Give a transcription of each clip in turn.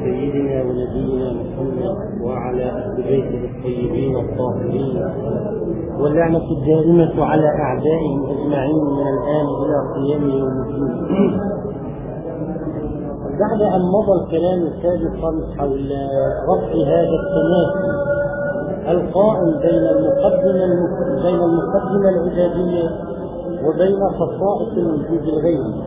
سيدنا ونبينا محمد وعلى أهل بيته الطيبين الطاهرين، واللعنة الدائمة على أعدائهم أجمعين من الآن إلى قيام يوم الدين. بعد أن مضى الكلام سابقا حول رفع هذا التنافي القائم بين المقدمة العبادية وبين خصائص الوجود الغيري،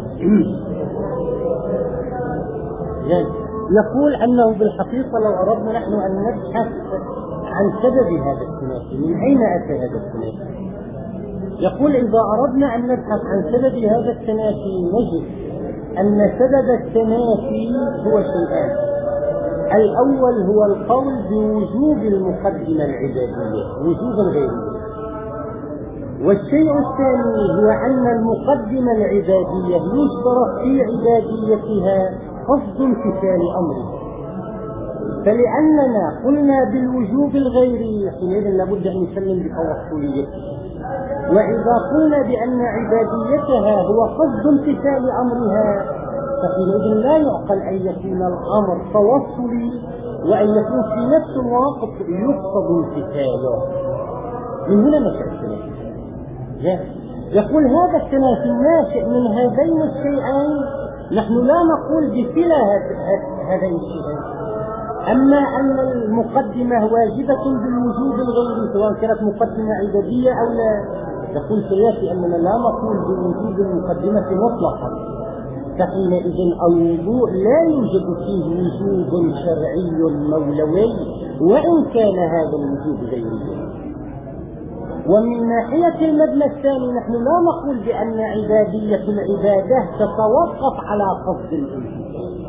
يقول أنه بالحقيقة لو أردنا نحن أن نبحث عن سبب هذا التنافي، من أين أتى هذا التنافي؟ يقول إذا أردنا أن نبحث عن سبب هذا التنافي نجد أن سبب التنافي هو شيئان. الأول هو القول بوجوب المقدمة العبادية وجوبا غيريا، والشيء الثاني هو أن المقدمة العبادية يشترط في عباديتها قصد امتثال أمره، فلأننا قلنا بالوجوب الغيري حينئذ لابد أن نسلم بتوصليته، وإذا قلنا بأن عباديتها هو قصد امتثال أمرها فحينئذ لا يعقل أن يكون الأمر توصلي وأن يكون في نفس الوقت يقصد امتثاله. من هنا نشأ التنافي. يقول هذا التنافي الناشئ من هذين الشيئين، نحن لا نقول بكلا هذين الشيئين، أما أن المقدمة واجبة بالوجوب الغيري سواء كانت مقدمة عبادية أو لا، يقول سياسي أننا لا نقول بوجوب المقدمة مطلقا، فحينئذ الوضوء لا يوجد فيه وجوب شرعي مولوي وإن كان هذا الوجوب غيري. ومن ناحية المبنى الثاني نحن لا نقول بأن عبادية العبادة تتوقف على قصد الامتثال.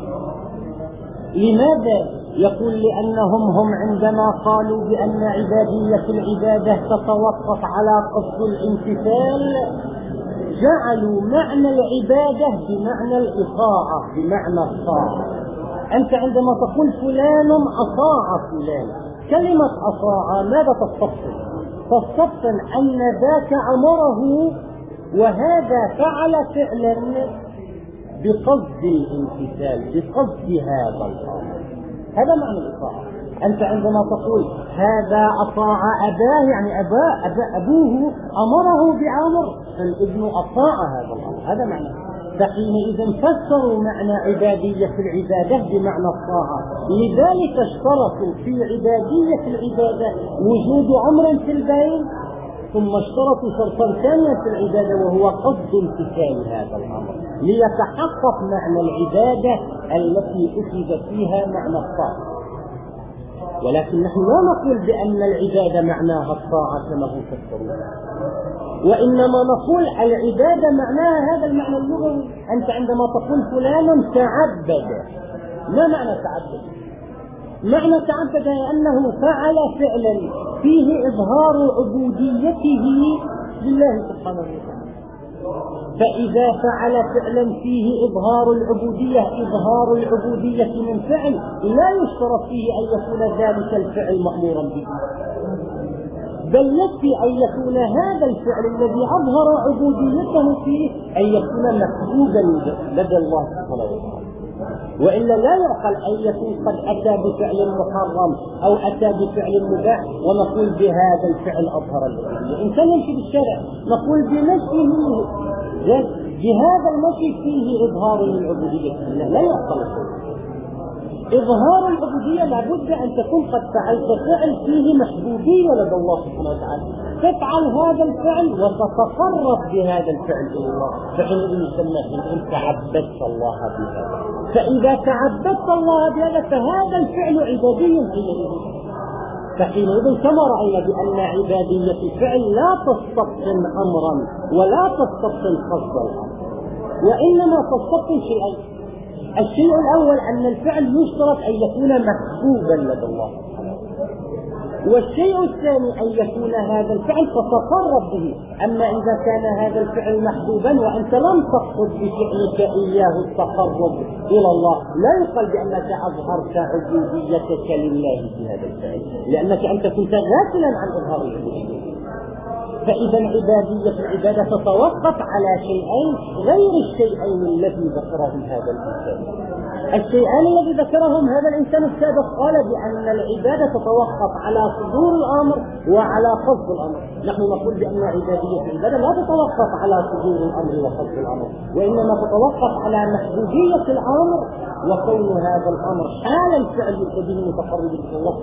لماذا؟ يقول لأنهم عندما قالوا بأن عبادية العبادة تتوقف على قصد الامتثال جعلوا معنى العبادة بمعنى الإطاعة، بمعنى الطاعة. أنت عندما تقول فلان أطاع فلان، كلمة أطاع ماذا تستبطن؟ تستبطن أن ذاك أمره وهذا فعل فعلا بقصد الامتثال، بقصد هذا الأمر. هذا معنى الإطاعة. أنت عندما تقول هذا أطاع أباه، يعني أبوه أمره بأمر فالابن أطاع هذا الأمر، هذا معنى. فحينئذ فسروا معنى عبادية العبادة بمعنى الطاعة، لذلك اشترطوا في عبادية العبادة وجود أمر في البين، ثم اشترطوا شرطا ثانيا في العبادة وهو قصد امتثال هذا الأمر ليتحقق معنى العبادة التي أخذ فيها معنى الطاعة. ولكن نحن لا نقول بأن العبادة معناها الطاعة كما هم فسروها، وإنما نقول العبادة معناها هذا المعنى اللغوي. أنت عندما تقول فلان تعبد، ما معنى تعبد؟ معنى تعبد أنه فعل فعلا فيه إظهار عبوديته لله سبحانه وتعالى. فإذا فعل فعلا فيه إظهار العبودية، إظهار العبودية من فعل لا يشترط فيه أن يكون ذلك الفعل مأمورا به، بل يكفي أن يكون هذا الفعل الذي أظهر عبوديته فيه أن يكون محبوبا لدى الله سبحانه وتعالى، وإلا لا يعقل أن يكون قد أتى بفعل محرم أو أتى بفعل مباح ونقول بهذا الفعل أظهر العبودية. إن كان يمشي بالشارع نقول بمشيه بهذا المشي فيه إظهار للعبودية، لا يعقل. إظهار العبودية لابد أن تكون قد فعلت فعل فيه محبوبية لدى الله سبحانه وتعالى، تفعل هذا الفعل وتتقرب بهذا الفعل إلى الله، فحينئذ يسمى إن تعبدت الله بهذا. فإذا تعبدت الله بهذا فهذا الفعل عبادي حينئذ. فحينئذ كما رأينا بأن عبادية الفعل لا تستبطن أمرا ولا تستبطن قصد الأمر، وإنما تستبطن شيئين. الشيء الأول أن الفعل يشترط أن يكون محبوبا لدى الله، والشيء الثاني أن يكون هذا الفعل تتقرب به. أما إذا كان هذا الفعل محبوبا وأنت لم تقصد بفعلك إياه التقرب إلى الله لا يقال بأنك أظهرت عبوديتك لله في هذا الفعل، لأنك أنت كنت غافلا عن إظهار العبودية. فإذا عبادية العبادة تتوقف على شيئين غير الشيئين الذي ذكرهم هذا الإنسان. الشيئان الذي ذكرهم هذا الإنسان السابق قال بأن العبادة تتوقف على صدور الأمر وعلى قصد الأمر. نحن نقول بأن عبادية العبادة لا تتوقف على صدور الأمر وقصد الأمر، وإنما تتوقف على محبوبية الأمر وكون هذا الأمر حال الفعل الذي متقرب إلى الله.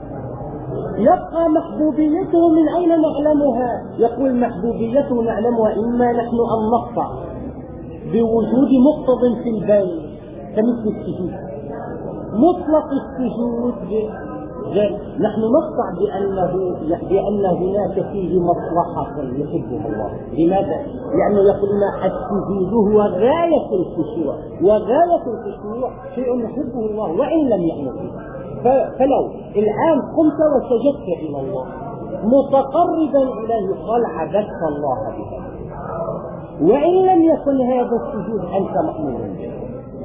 يبقى محبوبيته من أين نعلمها؟ يقول محبوبيته نعلمها إما نحن أن نقطع بوجود مقتض في البال كمثل السجود، مطلق السجود نحن نقطع بأن هناك فيه مصلحة يحبها الله. لماذا؟ لأنه يقولون السجود هو غاية الخشوع، وغاية الخشوع شيء يحبه الله وإن لم يأمر. فلو الآن قمت وسجدت إلى الله متقربا إليه قال عبدت الله بها، وإن لم يكن هذا السجود أنت مأمور به.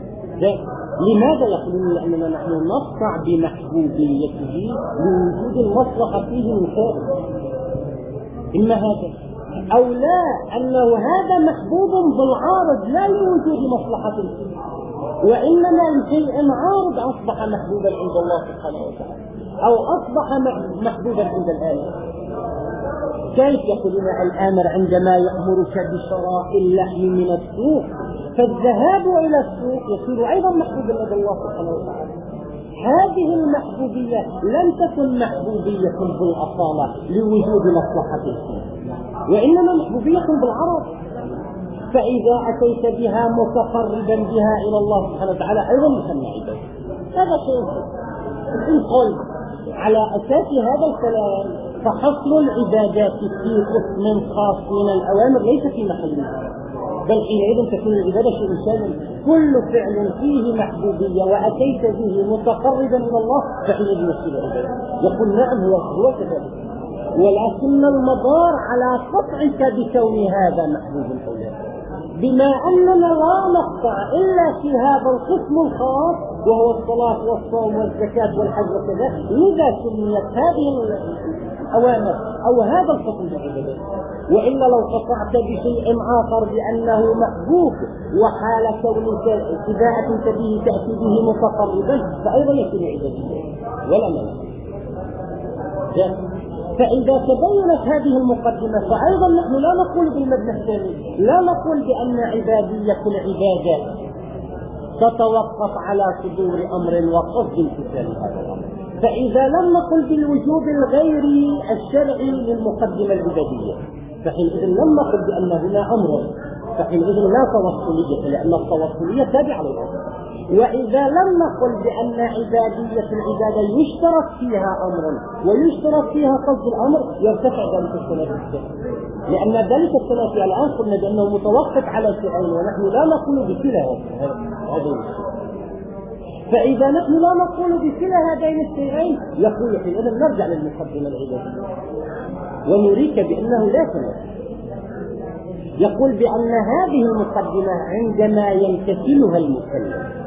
لماذا؟ يقولون لأننا نحن نقطع بمحبوبيته لوجود المصلحة فيه مثال، إما هذا أو لا، أنه هذا محبوب بالعارض لا لوجود مصلحة فيه، وإنما لشيء عارض أصبح محبوبا عند الله سبحانه وتعالى أو أصبح محبوبا عند الآمر. كيف؟ يقولون الآمر عندما يأمرك بشراء اللحم من السوق فالذهاب إلى السوق يصير أيضا محبوبا لدى الله سبحانه وتعالى. هذه المحبوبية لم تكن محبوبية بالأصالة لوجود مصلحة فيه، وإنما محبوبية بالعرض. فإذا أتيت بها متقربا بها إلى الله سبحانه وتعالى أيضا يسمى عبادة. هذا شيء إن قلت على أساس هذا الكلام فحصر العبادات في قسم خاص من الأوامر ليس في محله، بل حينئذ تكون العبادة شيء شامل. كل فعل فيه محبوبية وأتيت به متقربا إلى الله فحينئذ يصير عبادة. يقول نعم هو كذلك، ولكن المدار على قطعك بكون هذا محبوب أو لا، بما أننا لا نقطع إلا في هذا القسم الخاص وهو الصلاة والصوم والزكاة والحج وكذا، لذا سميت هذه الأوامر أو هذا القسم بالعبادات. وإلا لو قطعت بشيء آخر بأنه محبوب وحال كونك إذا أتيت به تأتي به متقربا فأيضا يكون عبادة ولا مانع. فإذا تبينت هذه المقدمة فأيضا نحن لا نقول بالمبنى الثاني، لا نقول بأن عبادية العبادة تتوقف على صدور أمر وقصد امتثال هذا الأمر. فإذا لم نقل بالوجوب الغيري الشرعي للمقدمة العبادية فحينئذ لم نقل بأن هنا أمر، فحينئذ لا توصلية، لأن التوصلية تابعة للأمر. وإذا لم نقل بأن عبادية العبادة يشترك فيها أمر ويشترك فيها قصد الأمر يرتفع ذلك التنافي، لأن ذلك التنافي الآن قلنا بأنه متوقف على شيئين ونحن لا نقول بكلا هذين الشيئين. فإذا نحن لا نقول بكلا هذين الشيئين يقول حينئذ نرجع للمقدمة العبادية ونريك بأنه لا تنافي. يقول بأن هذه المقدمة عندما يمتثلها المكلف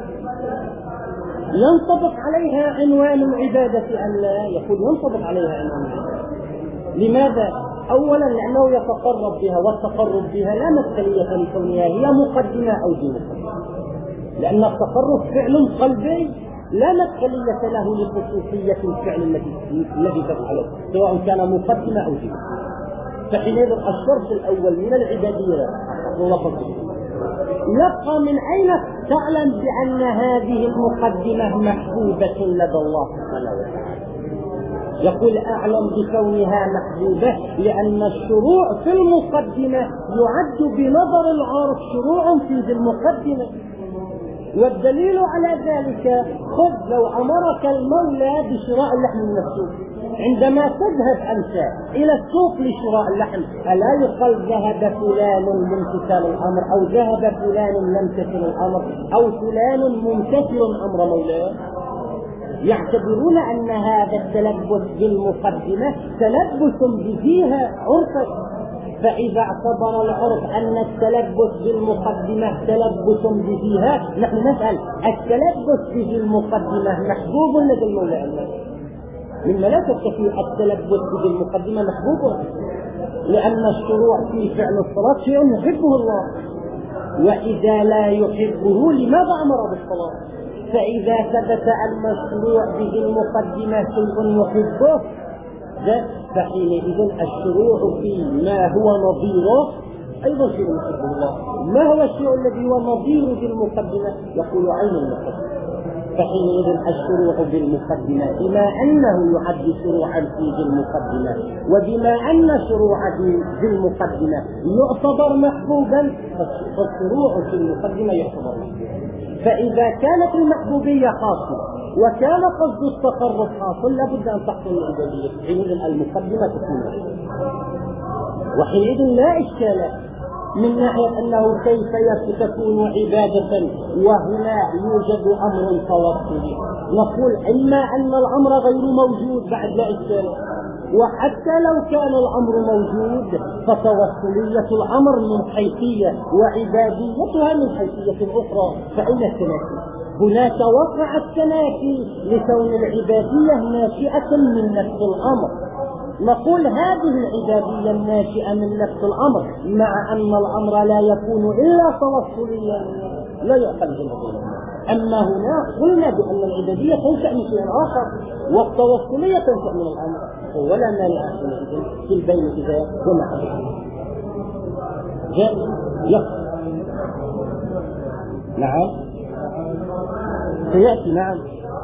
ينطبق عليها عنوان العبادة أم لا؟ يقول ينطبق عليها عنوان العبادة. لماذا؟ أولا لأنه يتقرب بها، والتقرب بها لا مدخلية لكونها هي مقدمة أو دون مقدمة، لأن التقرب فعل قلبي لا مدخلية له لخصوصية الفعل الذي تفعله سواء كان مقدمة أو دون. فحينئذ الشرط الأول من العبادية يبقى من أين تعلم بأن هذه المقدمة محبوبة لدى الله سبحانه وتعالى؟ يقول أعلم بكونها محبوبة لأن الشروع في المقدمة يعد بنظر العرف شروع في ذي المقدمة. والدليل على ذلك خذ لو أمرك المولى بشراء اللحم من السوق، عندما تذهب أنت إلى السوق لشراء اللحم ألا يقال ذهب فلان لامتثال الأمر أو ذهب فلان يمتثل الأمر أو فلان ممتثل أمر مولاه؟ يعتبرون أن هذا التلبس بالمقدمة تلبس بفيها عرفا. فإذا اعتبر العرف أن التلبس بالمقدمة تلبس بفيها نحن نسأل التلبس به المقدمة محبوب لدى المولى؟ مما لا تستطيع التلبس به المقدمة محبوب، لأن الشروع في فعل الصلاة شيء يحبه الله، وإذا لا يحبه لماذا أمر بالصلاة؟ فإذا ثبت أن الشروع به المقدمة شيء يحبه فحينئذ الشروع في ما هو نظيره أيضا شيء يحبه الله. ما هو الشيء الذي هو نظير بالمقدمة؟ يقول عين المقدمة. فحينئذ الشروع بالمقدمة بما أنه يعد شروعا في المقدمة، وبما أن شروع بالمقدمة يعتبر محبوبا، فالشروع في المقدمة يعتبر محبوبا. فإذا كانت المحبوبية حاصلة وكان قصد التقرب حاصل لابد أن تحصل العبادية، حينئذ المقدمة تكون وحينئذ لا إشكال من ناحية أنه كيف تكون عبادة وهنا يوجد أمر توصلي. نقول إما أن الأمر غير موجود بعد لا إشكال، وحتى لو كان الأمر موجود فتوصلية الأمر من حيثية وعباديتها من حيثية أخرى. فأين التنافي؟ هناك وقع التنافي لكون العبادية ناشئة من نفس الأمر. نقول هذه العبادية الناشئة من نفس الأمر مع أن الأمر لا يكون إلا توصليا لا يؤخذ بالنظر. أما هنا قلنا بأن العبادية تنشأ من شيء آخر والتوصلية تنشأ من الأمر، ولا مانع في البين إذا ومع جاء نعم سيأتي نعم.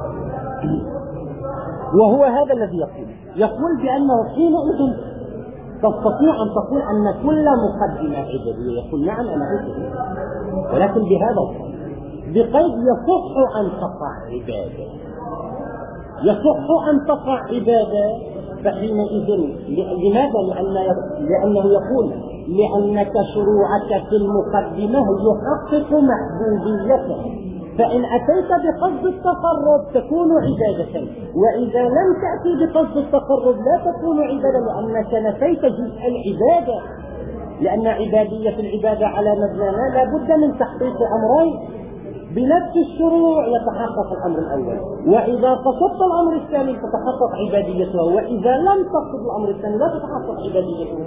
وهو هذا الذي يقول بأنه حينئذ تستطيع أن تقول أن كل مقدمة عبادية. يقول نعم أنا أعرف، ولكن بهذا الصورة بقيد يصح أن تقع عبادة، يصح أن تقع عبادة. فحينئذ لماذا؟ لأنه يقول لأنك شروعك في المقدمة يحقق محبوبيته، فإن أتيت بقصد التقرب تكون عبادة، وإذا لم تأتي بقصد التقرب لا تكون عبادة، لأنك نفيت جزء العبادة. لأن عبادية العبادة على مبنانا لا بد من تحقيق أمرين، بنفس الشروع يتحقق الأمر الأول، وإذا قصدت الأمر الثاني تتحقق عباديته، وإذا لم تقصد الأمر الثاني لا تتحقق عباديته.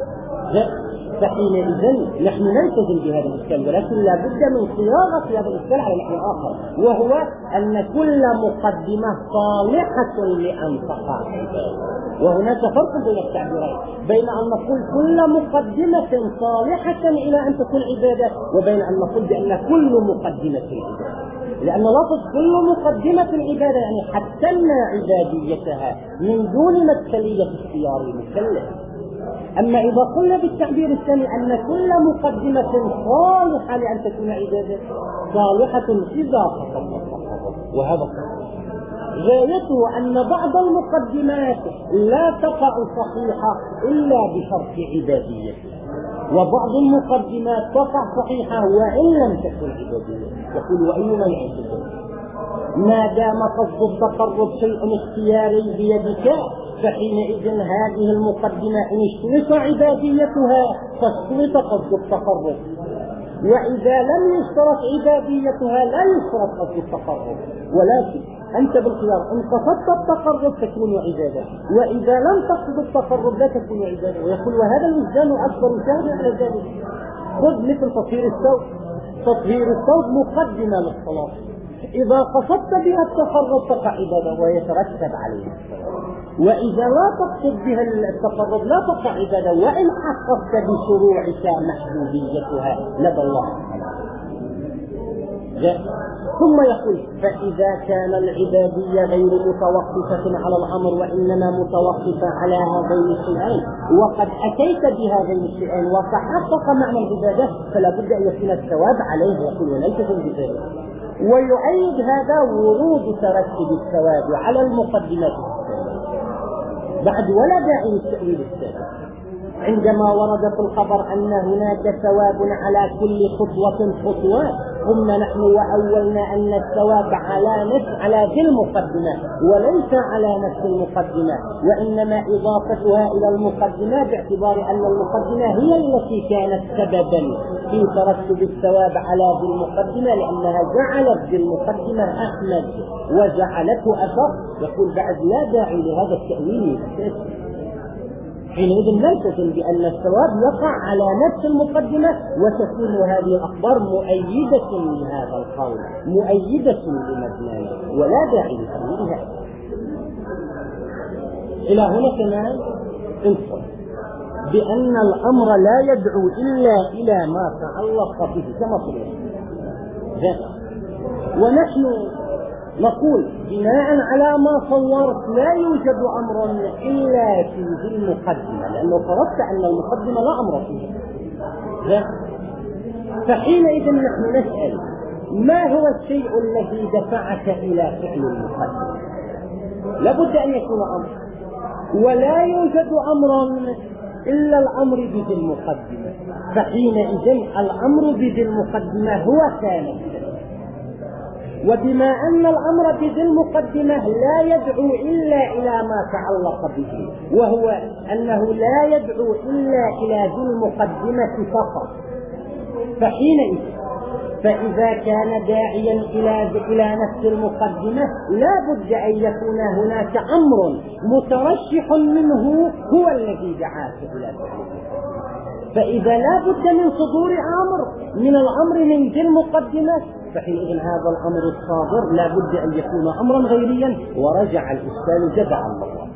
فحينئذ نحن نلتزم بهذا الإشكال، ولكن لا بد من صياغة هذا الإشكال على نحو آخر، وهو أن كل مقدمة صالحة لأن تقع عبادة. وهناك فرق بين التعبيرين، بين أن نقول كل مقدمة صالحة إلى أن تكون عبادة، وبين أن نقول بأن كل مقدمة عبادة. لأن لفظ كل مقدمة عبادة يعني حتى عباديتها من دون مدخلية اختيار المكلف. أما إذا قلنا بالتعبير الثاني أن كل مقدمة صالحة لأن تكون عبادة، صالحة إذا قصدت التقرب، وهذا الصحيح. غايته أن بعض المقدمات لا تقع صحيحة إلا بشرط عباديتها، وبعض المقدمات تقع صحيحة وإن لم تكن عبادية. يقول وأيما يعتبر ما دام قصد التقرب شيء اختياري بيدك، فحينئذ هذه المقدمة إن اشترط عباديتها فاشترط قصد التقرب، وإذا لم يشترط عباديتها لا يشترط قصد التقرب. ولكن أنت بالخيار إن قصدت التقرب تكون عبادة، وإذا لم تقصد التقرب لا تكون عبادة. ويقول وهذا الوجدان أكبر شاهد على ذلك. خذ مثل تطهير الثوب، تطهير الثوب مقدمة للصلاة، إذا قصدت بها التقرب تقع عبادة ويترتب عليه الصلاة، وإذا لا تقصد بها التقرب لا تقع عبادة، وإن حققت بشروعك محبوبيتها لدى الله. ثم يقول فإذا كان العبادية غير متوقفة على الأمر وإنما متوقفة على هذين الشيئين، وقد أتيت بهذين الشيئين وتحقق معنى العبادة، فلا بد أن يكون الثواب عليه. يقول ونلتزم بذلك. ويؤيد هذا ورود ترتب الثواب على المقدمات بعد، ولا داعي للتأويل الثاني. عندما ورد في الخبر أن هناك ثواب على كل خطوة قلنا نحن وأولنا أن الثواب على ذي المقدمة وليس على نفس المقدمة، وإنما إضافتها إلى المقدمة باعتبار أن المقدمة هي التي كانت سببا في ترتب الثواب على ذي المقدمة، لأنها جعلت ذي المقدمة أحمد وجعلته أشر. يقول بعد لا داعي لهذا التأويل. حينئذ نلتزم بأن الثواب يقع على نفس المقدمة، وتكون هذه الأخبار مؤيدة لهذا القول، مؤيدة لمبناه، ولا داعي لتغييرها. إلى هنا كمان انصر بأن الأمر لا يدعو إلا إلى ما تعلق به كما قلنا، ونحن نقول بناء على ما صورت لا يوجد أمر إلا في ذي المقدمة، لأنه فرضت أن المقدمة لا أمر فيها. فحينئذ نحن نسأل ما هو الشيء الذي دفعك إلى فعل المقدمة؟ لابد أن يكون أمر، ولا يوجد أمر إلا الأمر بذي المقدمة، فحينئذ الأمر بذي المقدمة هو كان. وبما أن الأمر بذي المقدمة لا يدعو إلا إلى ما تعلق به، وهو أنه لا يدعو إلا إلى ذي المقدمة فقط، فحينئذ فإذا كان داعيا إلى نفس المقدمة لا بد أن يكون هناك أمر مترشح منه هو الذي دعاك إلى فعله. فإذا لا بد من صدور أمر من الأمر من ذي المقدمة، فحينئذ هذا الأمر الصادر لا بد أن يكون أمرا غيريا، ورجع الإشكال جدعا الله.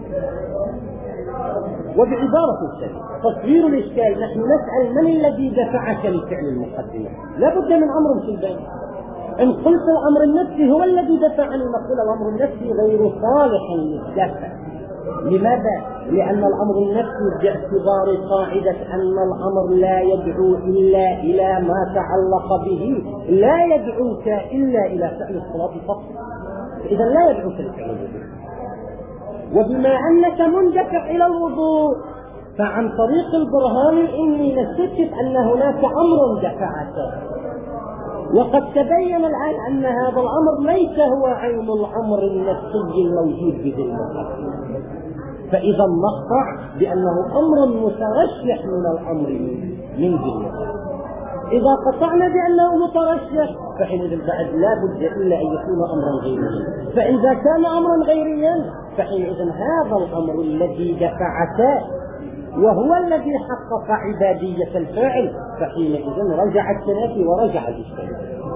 وبعبارة ثانية تصوير الإشكال، نحن نسأل من الذي دفعك لفعل المقدمة؟ لا بد من أمر في البين. إن قلت الأمر النفسي هو الذي دفعني، نقول الأمر النفسي غير صالح للدفع. لماذا؟ لأن الأمر النفسي باعتبار قاعدة أن الأمر لا يدعو إلا إلى ما تعلق به، لا يدعوك إلا إلى فعل الصلاة فقط، إذا لا يدعوك لفعل الوضوء. وبما أنك مندفع إلى الوضوء، فعن طريق البرهان الإني نستكشف أن هناك أمر دفعك، وقد تبين الآن أن هذا الأمر ليس هو عين الأمر النفسي الموجود بذي المقدمة، فإذا نقطع بأنه أمر مترشح من الأمر من ذي المقدمة. إذا قطعنا بأنه مترشح فحينئذ بعد لا بد إلا أن يكون أمرا غيريا، فإذا كان أمرا غيريا فحينئذ هذا الأمر الذي دفعك وهو الذي حقق عبادية الفاعل، فحينئذ رجع التنافي ورجع الإشكال.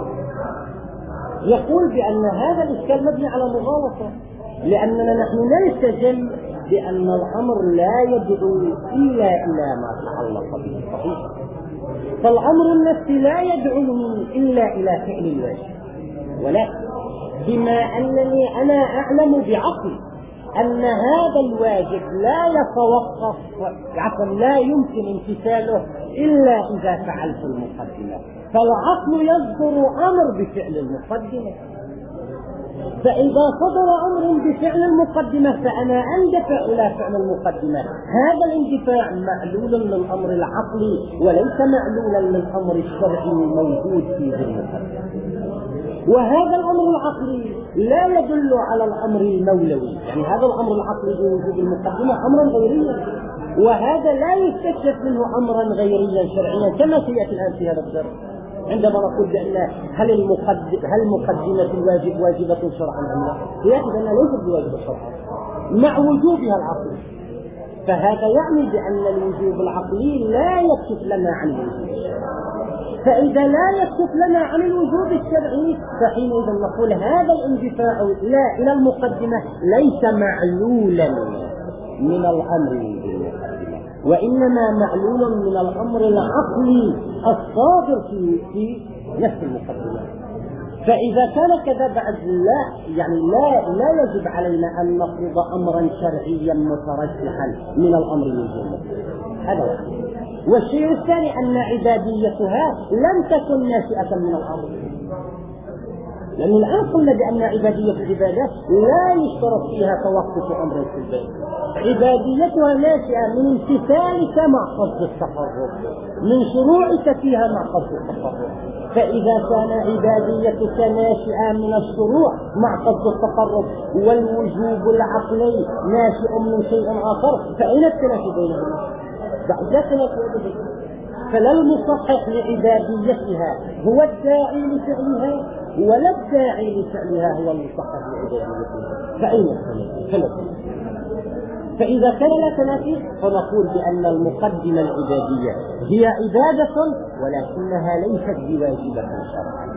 يقول بأن هذا الإشكال مبني على مغالطة، لأننا نحن نلتزم بأن الأمر لا يدعو إلا إلى ما تعلق به، صحيح؟ فالأمر النفسي لا يدعوني إلا إلى فعل الواجب، ولكن بما أنني أنا أعلم بعقلي أن هذا الواجب لا يتوقف، لا يمكن امتثاله إلا إذا فعلت المقدمة، فالعقل يصدر أمر بفعل المقدمة. فإذا صدر أمر بفعل المقدمة فأنا أندفع إلى فعل المقدمة. هذا الاندفاع معلول للأمر العقلي وليس معلولا للأمر الشرعي الموجود في ذي المقدمة. وهذا الأمر العقلي لا يدل على الأمر المولوي، يعني هذا الأمر العقلي بوجود المقدمة أمرا غيريا، وهذا لا يستكشف منه أمرا غيريا شرعيا كما سيأتي الآن في هذا الدرس. عندما نقول بأن هل مقدمة الواجب واجبة شرعا أم لا؟ سيأتي بأنها ليست بواجبة شرعا مع وجوبها العقلي، فهذا يعني بأن الوجوب العقلي لا يكشف لنا عن الوجوب الشرعي. فإذا لا يكشف لنا عن الوجوب الشرعي فحينئذ نقول هذا الاندفاع إلى المقدمة ليس معلولا من الأمر بالمقدمة، وإنما معلول من الأمر العقلي الصادر في نفس المقدمة. فإذا كان كذا بعد لا يجب علينا أن نفرض أمرا شرعيا مترشحا من الأمر المجمل. هذا واحد. والشيء الثاني أن عباديتها لم تكن ناشئة من الأمر، لأن الآن قلنا بأن عبادية العبادات لا يشترط فيها توقف أمر في البيت، عباديتها ناشئة من امتثالك مع قصد التقرب، من شروعك فيها مع قصد التقرب. فإذا كان عباديتك ناشئة من الشروع مع قصد التقرب والوجوب العقلي ناشئ من شيء آخر، فأين التنافي بينهما؟ لا تنافي بينهما. فلا المصحح لعباديتها هو الداعي لفعلها، ولا الداعي لفعلها هو المصحح لعباديتها، فأين التنافي؟ فإذا كان لا تنافي فنقول بأن المقدمة العبادية هي عبادة ولكنها ليست بواجبة شرعا.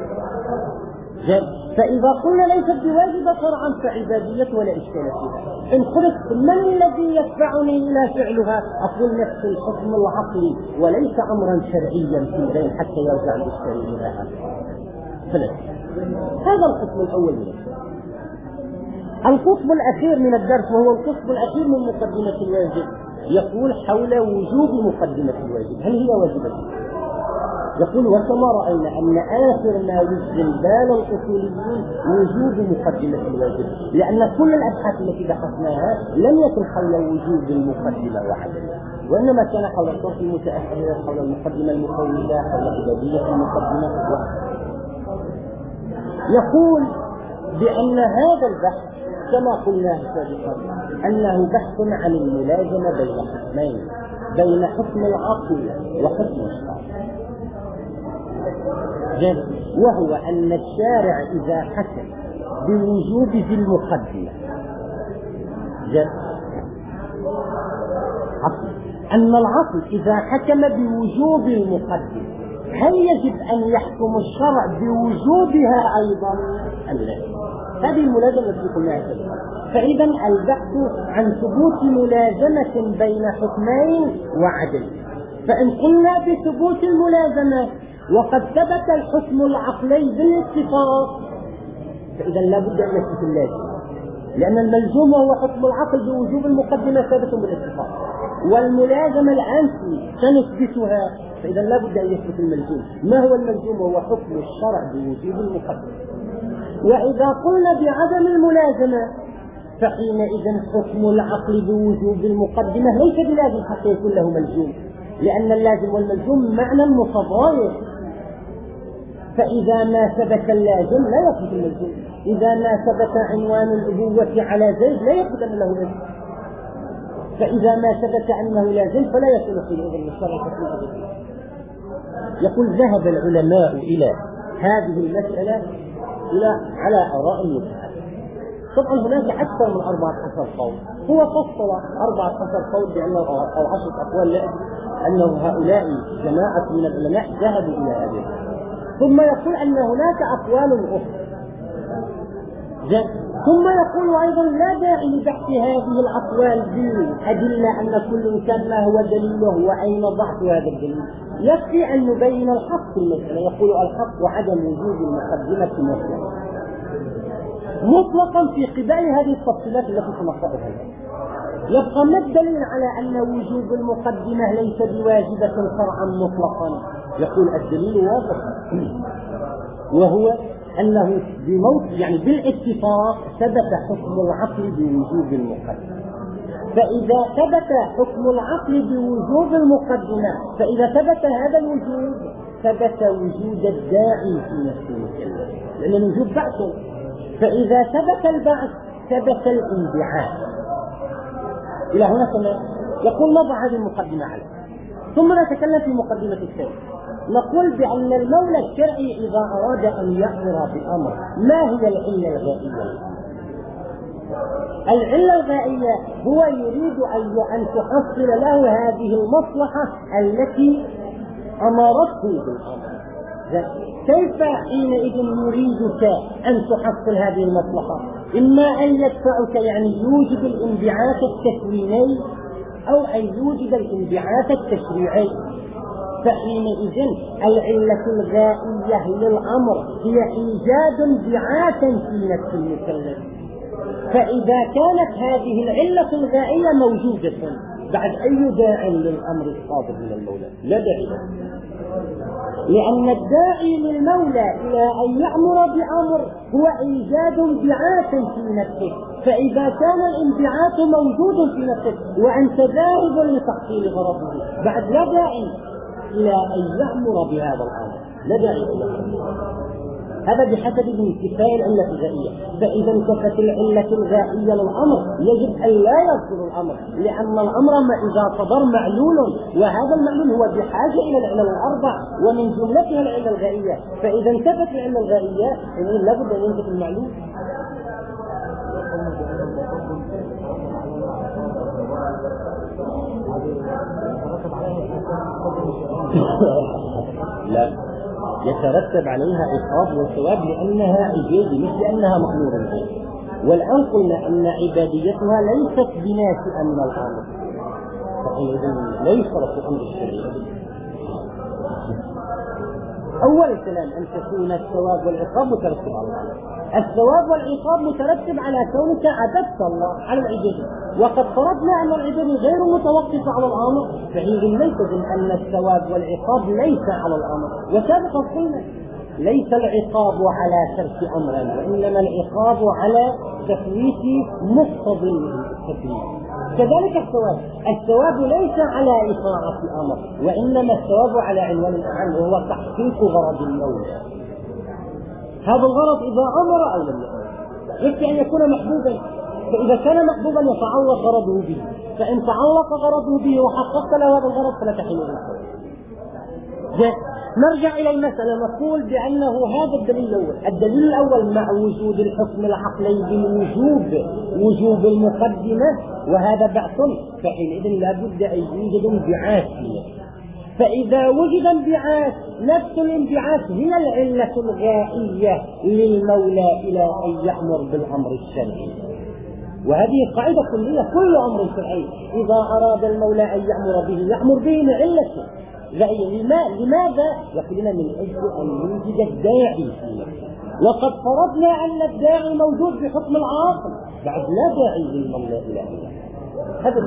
فإذا قلنا ليست بواجبة شرعا فعبادية ولا إشكال فيها. إن قلت من الذي يدفعني إلى فعلها أقول نفس الحكم العقلي وليس أمرا شرعيا في البين حتى يرجع الإشكال إلى هذا. هذا القسم الأول من الدرس. القسم الأخير من الدرس وهو القسم الأخير من مقدمة الواجب يقول حول وجوب مقدمة الواجب. هل هي واجبة؟ يقول وكما رأينا أن آخر ما يجزم بال الأصوليين وجوب مقدمة الواجب، لأن كل الأبحاث التي بحثناها لم يكن حول وجوب المقدمة وعدمها، وإنما كان حول الطرق المتأخرة، حول المقدمة المفوضة، حول عبادية المقدمة. يقول بأن هذا البحث كما قلنا سابقا أنه بحث عن الملازمة بين حكمين، بين حكم العقل وحكم الشرع، وهو أن الشارع إذا حكم بوجوب ذي المقدمة أن العقل إذا حكم بوجوب المقدمة هل يجب أن يحكم الشرع بوجوبها أيضا أم لا؟ هذه الملازمة التي قلناها سابقا. فإذا البحث عن ثبوت ملازمة بين حكمين وعدل. فإن قلنا بثبوت الملازمة وقد ثبت الحكم العقلي بالاتفاق فإذا لا بد أن يثبت اللازم، لأن الملزوم هو حكم العقل بوجوب المقدمة ثابت بالاتفاق، والملازمة الآن سنثبتها، فإذا لا بد أن يثبت الملزوم. ما هو الملزوم؟ هو حكم الشرع بوجوب المقدمة. وإذا قلنا بعدم الملازمة فحينئذ حكم العقل بوجوب المقدمة ليس بلازم حتى يكون له ملزوم، لأن اللازم والملزوم معنى متضايق. فإذا ما ثبت اللازم لا يثبت الملزوم، إذا ما ثبت عنوان الأبوة على زيد لا يثبت أن له لازم، فإذا ما ثبت أنه لازم فلا يكون في الإذن الشرع تكليف. يقول ذهب العلماء إلى هذه المسألة على آراء متعددة. طبعا هناك أكثر من 14 قول، هو فصل 14 قول بأنه أو 10 أقوال لا أدري أنه هؤلاء جماعة من العلماء ذهبوا إلى هذه. ثم يقول أن هناك أقوال أخرى، ثم يقول أيضا لا داعي لبحث هذه الأقوال بالأدلة أن كل كان ما هو دليله وأين ضعف هذا الدليل، يكفي أن نبين الحق في المسألة. يقول الحق عدم وجود المقدمة مطلقا في قبال هذه التفصيلات التي سنقرأها. يبقى ما الدليل على أن وجوب المقدمة ليس بواجبة شرعا مطلقا؟ يقول الدليل واضح، وهو أنه يعني بالاتفاق ثبت حكم العقل بوجوب المقدمة. فإذا ثبت حكم العقل بوجوب المقدمة فإذا ثبت هذا الوجود ثبت وجود الداعي في نفس المكلف، لأن الوجود بعث. فإذا ثبت البعث ثبت الانبعاث. إلى هنا يقول نضع هذه المقدمة عليه، ثم نتكلم في مقدمة الثاني. نقول بأن المولى الشرعي إذا أراد أن يأمر بأمر ما هي العلة الغائية؟ العلة الغائية هو يريد أن تحصل له هذه المصلحة التي أمرته بالأمر. كيف حينئذ يريدك أن تحصل هذه المصلحة؟ إما أن يدفعك يعني يوجد الانبعاث التكويني أو أن يوجد الانبعاث التشريعي. فحينئذ العلة الغائية للأمر هي إيجاد انبعاث في نفس المكلف. فإذا كانت هذه العلة الغائية موجودة بعد أي داع للأمر الصادر من المولى؟ لا داعي له، لأن الداعي للمولى إلى أن يأمر بأمر هو إيجاد انبعاث في نفسه. فإذا كان الانبعاث موجود في نفسه وأنت ذاهب لتحصيل غرضه بعد لا داعي إلى أن يأمر بهذا الأمر، لا داعي إلى هذا بحسب انتفاء العلة الغائية. فإذا انتفت العلة الغائية للأمر يجب أن لا يصدر الأمر، لأن الأمر إذا صدر معلول، وهذا المعلول هو بحاجة إلى العلل الأربع ومن جملتها العلة الغائية. فإذا انتفت العلة الغائية لابد أن ينتفي المعلول. لا، يترتب عليها عقاب وثواب لأنها عبادة مش لأنها مأمور به. والآن قلنا أن عباديتها ليست بناشئة من الأمر، فحينئذ لا يشترط الأمر الشرعي. أول الكلام أن تكون الثواب والعقاب مترتب على الله. الثواب والعقاب مترتب على كونك عبدت الله على العبادة، وقد فرضنا أن العبادة غير متوقفة على الأمر، فحينئذ نلتزم أن الثواب والعقاب ليس على الأمر. وسابقا قلنا ليس العقاب على ترك أمر، وإنما العقاب على تفويت مقتضى التكليف. كذلك الثواب ليس على إطاعة أمر، وإنما الثواب على عنوان الأعم، وهو تحقيق غرض المولى. هذا الغرض إذا أمر أو لم يأمر، يكفي أن يكون محبوبا، فإذا كان محبوبا يتعلق غرضه به، فإن تعلق غرضه به وحققت له هذا الغرض فلا تحل له. نرجع إلى المسألة، نقول بأنه هذا الدليل الأول مع وجود الحكم العقلي بالوجوب المقدمة، وهذا بعث، فحينئذ لا بد أن يوجد انبعاث فيه. فإذا وجد انبعاث، نفس الانبعاث هي العلة الغائية للمولى إلى أن يأمر بالأمر الشرعي. وهذه قاعدة كلية، كل أمر شرعي إذا أراد المولى أن يأمر به لعلته. لماذا؟ يقولون من أجل أن يوجد الداعي فيه، وقد فرضنا أن الداعي موجود بحكم العاقل، بعد لا داعي للمولى إلى الله. هذا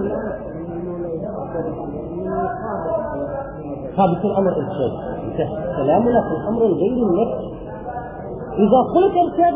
ثابت الأمر إرشاد. كلامنا في الأمر الغير النفسي، إذا قلت إرشاد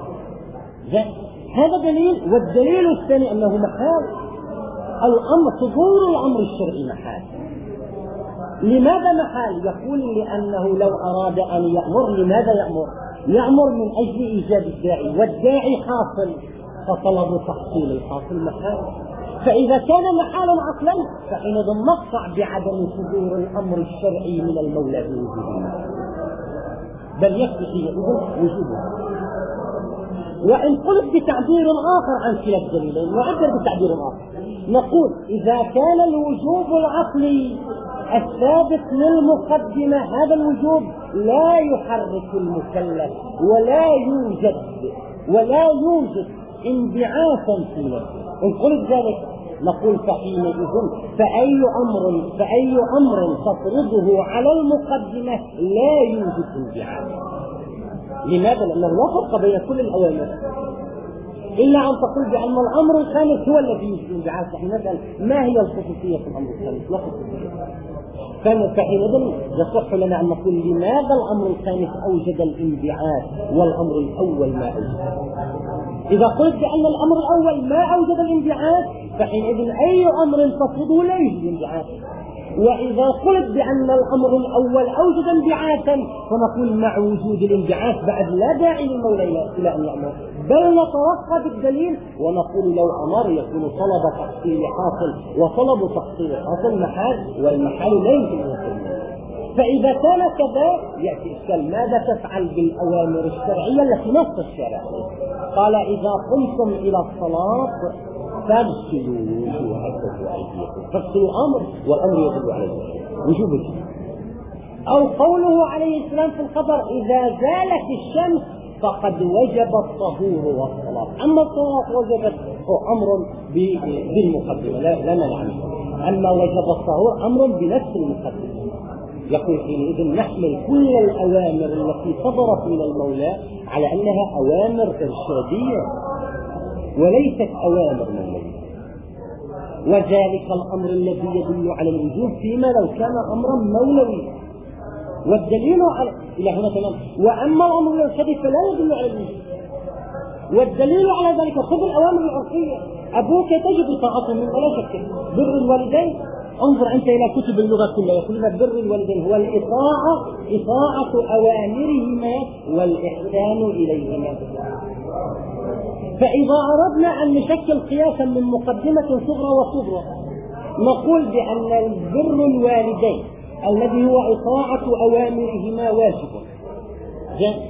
هذا دليل. والدليل الثاني أنه محال الأمر، صدور الأمر الشرعي محال. لماذا محال؟ يقول لأنه لو أراد أن يأمر، لماذا يأمر من أجل إيجاد الداعي، والداعي حاصل، فطلب تحصيل الحاصل محال. فإذا كان محالا عقلا فحينئذ نقطع بعدم صدور الأمر الشرعي من المولى بوجوده، بل يكفي حينئذ وجوده. وإن قلت بتعبير آخر عن كلا الدليلين، وعبر بتعبير آخر، نقول إذا كان الوجوب العقلي الثابت للمقدمة، هذا الوجوب لا يحرك المكلف ولا يوجد انبعاثا في نفسه. إن قلت ذلك نقول فحينئذ فأي أمر تفرضه على المقدمة لا يوجد انبعاث. لماذا؟ لأنه لا فرق بين كل الأوامر، إلا أن تقول بأن الأمر الخامس هو الذي يوجد انبعاث. نحن نسأل ما هي الخصوصية في الأمر الخامس؟ لا خصوصية. فحينئذ يصح لنا أن نقول لماذا الأمر الخامس أوجد الانبعاث والأمر الأول ما أوجد. إذا قلت بأن الأمر الأول ما أوجد الانبعاث فحينئذ أي أمر تفرضه لا يوجد انبعاث. وإذا قلت بأن الأمر الأول أوجد انبعاثا فنقول مع وجود الانبعاث بعد لا داعي للمولى إلى أن يأمر، بل نتوقف بالدليل ونقول لو أمر يكون طلب تحصيل حاصل، وطلب تحصيل حاصل محال، والمحال لا يمكن أن يكون. فإذا كان كذا يأتي إشكال، ماذا تفعل بالأوامر الشرعية التي نص الشارع؟ قال إذا قمتم إلى الصلاة فاغسلوا وجوهكم وأيديكم. فاغسلوا أمر، والأمر يدل على وجوب الجماع. أو قوله عليه السلام في الخبر إذا زالت الشمس فقد وجب الطهور والصلاة. أما الصلاة وجبت أمر بالمقدمة لا منع منه، أما وجب الطهور أمر بنفس المقدمة. يقول حينئذ نحمل كل الأوامر التي صدرت من المولى على أنها أوامر إرشادية وليست أوامر مولوية، وذلك الأمر الذي يدل على الوجوب فيما لو كان أمرا مولويا. والدليل على إلى هنا تمام. وأما الأمر الإرشادي فلا يدل على الوجوب، والدليل على ذلك خذ الأوامر العرفية. أبوك تجب طاعته من ولا شك. بر الوالدين، انظر أنت إلى كتب اللغة كلها يقولون بر الوالدين هو إطاعة أوامرهما والإحسان إليهما. فإذا أردنا أن نشكل قياسا من مقدمة صغرى وصغرى نقول بأن بر الوالدين الذي هو إطاعة أوامرهما واجب،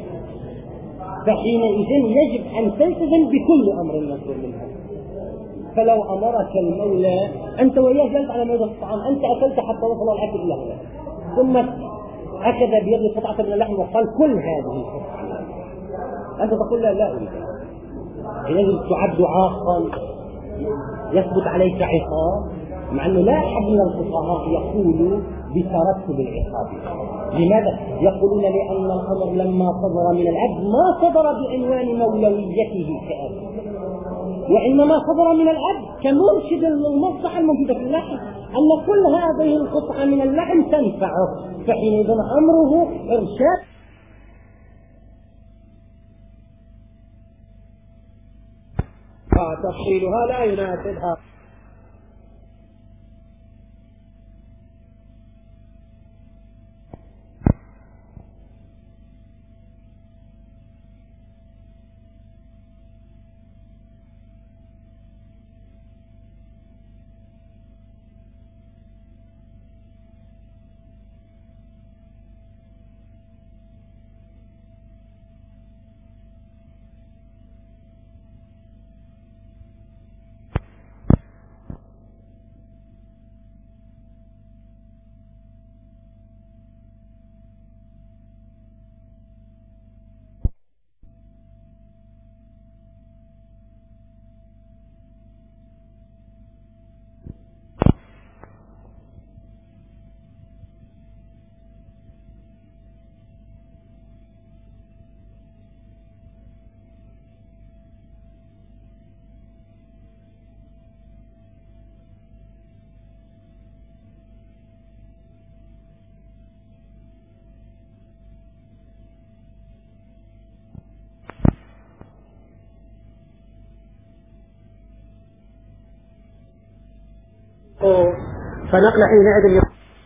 فحينئذ يجب أن تلتزم بكل أمر مذكور منها. فلو أمرك المولى أنت وياه جلس على مائدة الطعام، أنت أكلت حتى وصل الأكل إلى هنا، ثم أخذ بيد قطعة من اللحم وقال كل هذه القطعة، أنت تقول لا أريد، يجب تعد عاقا يثبت عليك عقاب، مع أنه لا أحد من الفقهاء يقول بترتب العقاب. لماذا؟ يقولون لأن الأمر لما صدر من العبد ما صدر بعنوان مولويته كأب، وإنما صدر من العبد كمرشد للمصلحة الموجودة في اللحم، أن كل هذه القطعة من اللحم تنفعه، فحينئذ أمره إرشاد تفصيلها لا يناسبها. فنقل حينئذ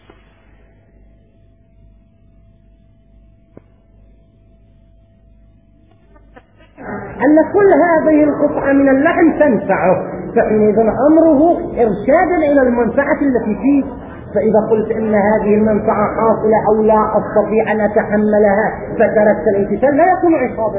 أن كل هذه القطعة من اللحم تنفعه، فحينئذ أمره إرشادا إلى المنفعة التي فيه. فإذا قلت إن هذه المنفعة حاصلة أو لا أستطيع أن أتحملها فتركت الامتثال لا يكون عقابا.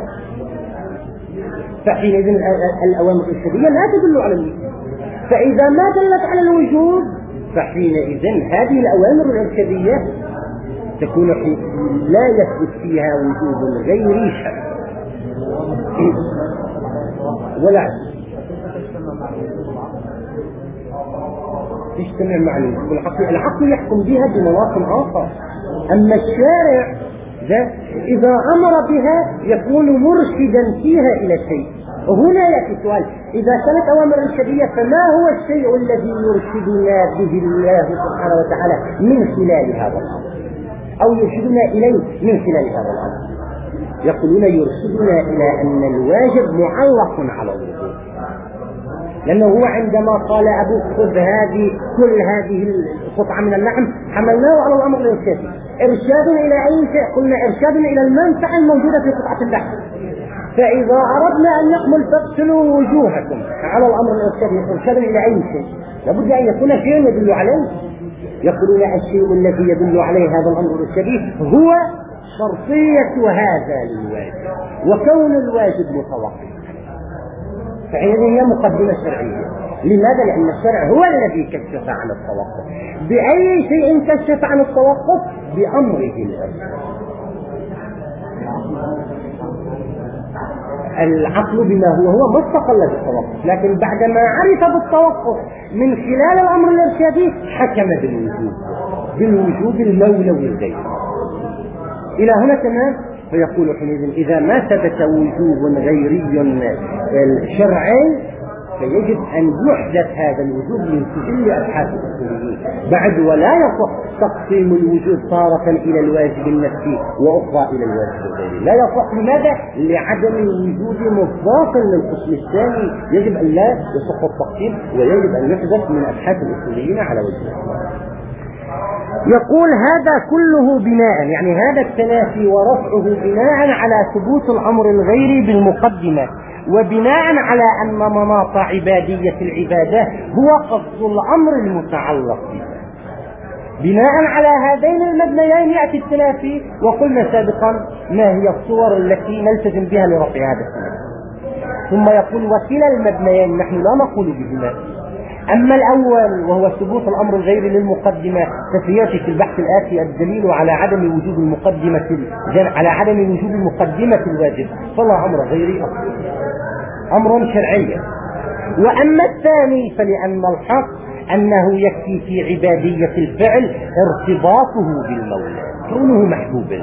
فحينئذ الأوامر الإرشادية لا تدل على الوجوب، فإذا ما دلت على الوجوب فحينئذ هذه الأوامر الإرشادية تكون لا يثبت فيها وجوب غير شرعي ولا تجتمع مع العقل يحكم بها بمواطن آخر. أما الشارع إذا أمر بها يكون مرشدا فيها إلى شيء. وهنا يأتي السؤال: إذا كانت أوامر إرشادية فما هو الشيء الذي يرشدنا به الله سبحانه وتعالى من خلال هذا الأمر، أو يرشدنا إليه من خلال هذا الأمر؟ يقولون يرشدنا إلى أن الواجب معلق على الوجوب، لأنه هو عندما قال أبوك خذ كل هذه القطعة من اللحم حملناه على الأمر الإرشادي. إرشاد إلى أي شيء؟ قلنا إرشاد إلى المنفعة الموجودة في قطعة اللحم. فإذا أردنا أن نحمل فاغسلوا وجوهكم على الأمر الإرشادي، إرشاد إلى أي شيء؟ لابد أن يكون شيء يدل عليه. يقولون الشيء الذي يدل عليه هذا الأمر الإرشادي هو شرطية هذا للواجب وكون الواجب متوقف. فحينئذ هي مقدمة شرعية. لماذا؟ لأن الشرع هو الذي كشف عن التوقف. بأي شيء كشف عن التوقف؟ بأمره الإرشاد. العقل بما هو ما استقل بالتوقف، لكن بعدما عرف بالتوقف من خلال الأمر الإرشادي حكم بالوجوب المولوي الغير. إلى هنا تمام. فيقول حينئذ إذا ما ثبت وجوب غيري شرعي فيجب أن يحدث هذا الوجوب من سجل أبحاث الأصوليين بعد، ولا يصح تقسيم الوجوب تارة إلى الواجب النفسي وأخرى إلى الواجب الغيري. لا يصح. لماذا؟ لعدم الوجود مضافا للقسم الثاني. يجب أن لا يصح التقسيم ويجب أن يحدث من أبحاث الأصوليين على وجه. يقول هذا كله بناء، يعني هذا التنافي ورفعه بناء على ثبوت الأمر الغيري بالمقدمة، وبناء على أن مناط عبادية العبادة هو قصد الأمر المتعلق به. بناء على هذين المبنيين يأتي التنافي. وقلنا سابقا ما هي الصور التي نلتزم بها لرفع هذا التنافي. ثم يقول وكلا المبنيين نحن لا نقول بهما. أما الأول وهو ثبوت الأمر الغيري للمقدمة فسيأتي في البحث الآتي الدليل على عدم وجود المقدمة الواجب، فلا أمر غيري أصلا، أمر شرعي. وأما الثاني فلأن الحق أنه يكفي في عبادية الفعل ارتباطه بالمولى كونه محبوبا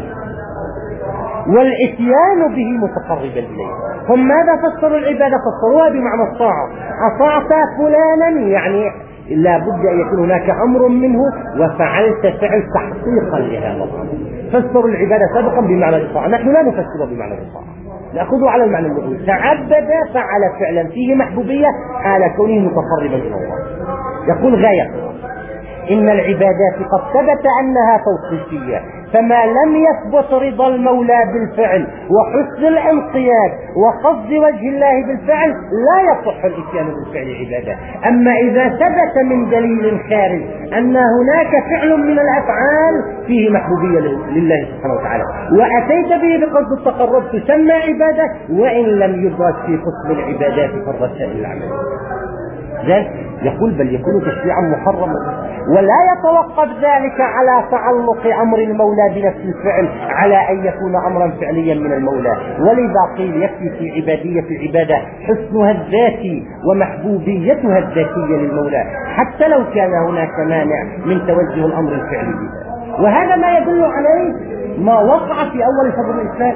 والإتيان به متقربا إليه. هم ماذا فسروا العبادة؟ فسروها بمعنى الطاعة. أطعت فلانا يعني لا بد أن يكون هناك أمر منه وفعلت فعل تحقيقا لهذا الأمر. فسروا العبادة سابقا بمعنى الطاعة، نحن لا نفسر بمعنى الطاعة، نأخذه على المعنى اللغوي. تعبد فعل فعلا فيه محبوبية حال كونه متقربا إلى الله. يقول غاية إن العبادات قد ثبت أنها توقيفية، فما لم يثبت رضا المولى بالفعل وحسن الانقياد وقصد وجه الله بالفعل لا يصح الاتيان بالفعل عبادة. أما إذا ثبت من دليل خارج أن هناك فعل من الأفعال فيه محبوبية لله سبحانه وتعالى وأتيت به بقصد التقرب تسمى عبادة، وإن لم يدرك في قسم العبادات فالرسائل العملية. يقول بل يكون تشريعا محرما، ولا يتوقف ذلك على تعلق أمر المولى بنفس الفعل على أن يكون أمرا فعليا من المولى. ولذا قيل يكفي في عبادية العبادة حسنها الذاتي ومحبوبيتها الذاتية للمولى حتى لو كان هناك مانع من توجه الأمر الفعلي بها. وهذا ما يدل عليه ما وقع في أول صدر الإسلام.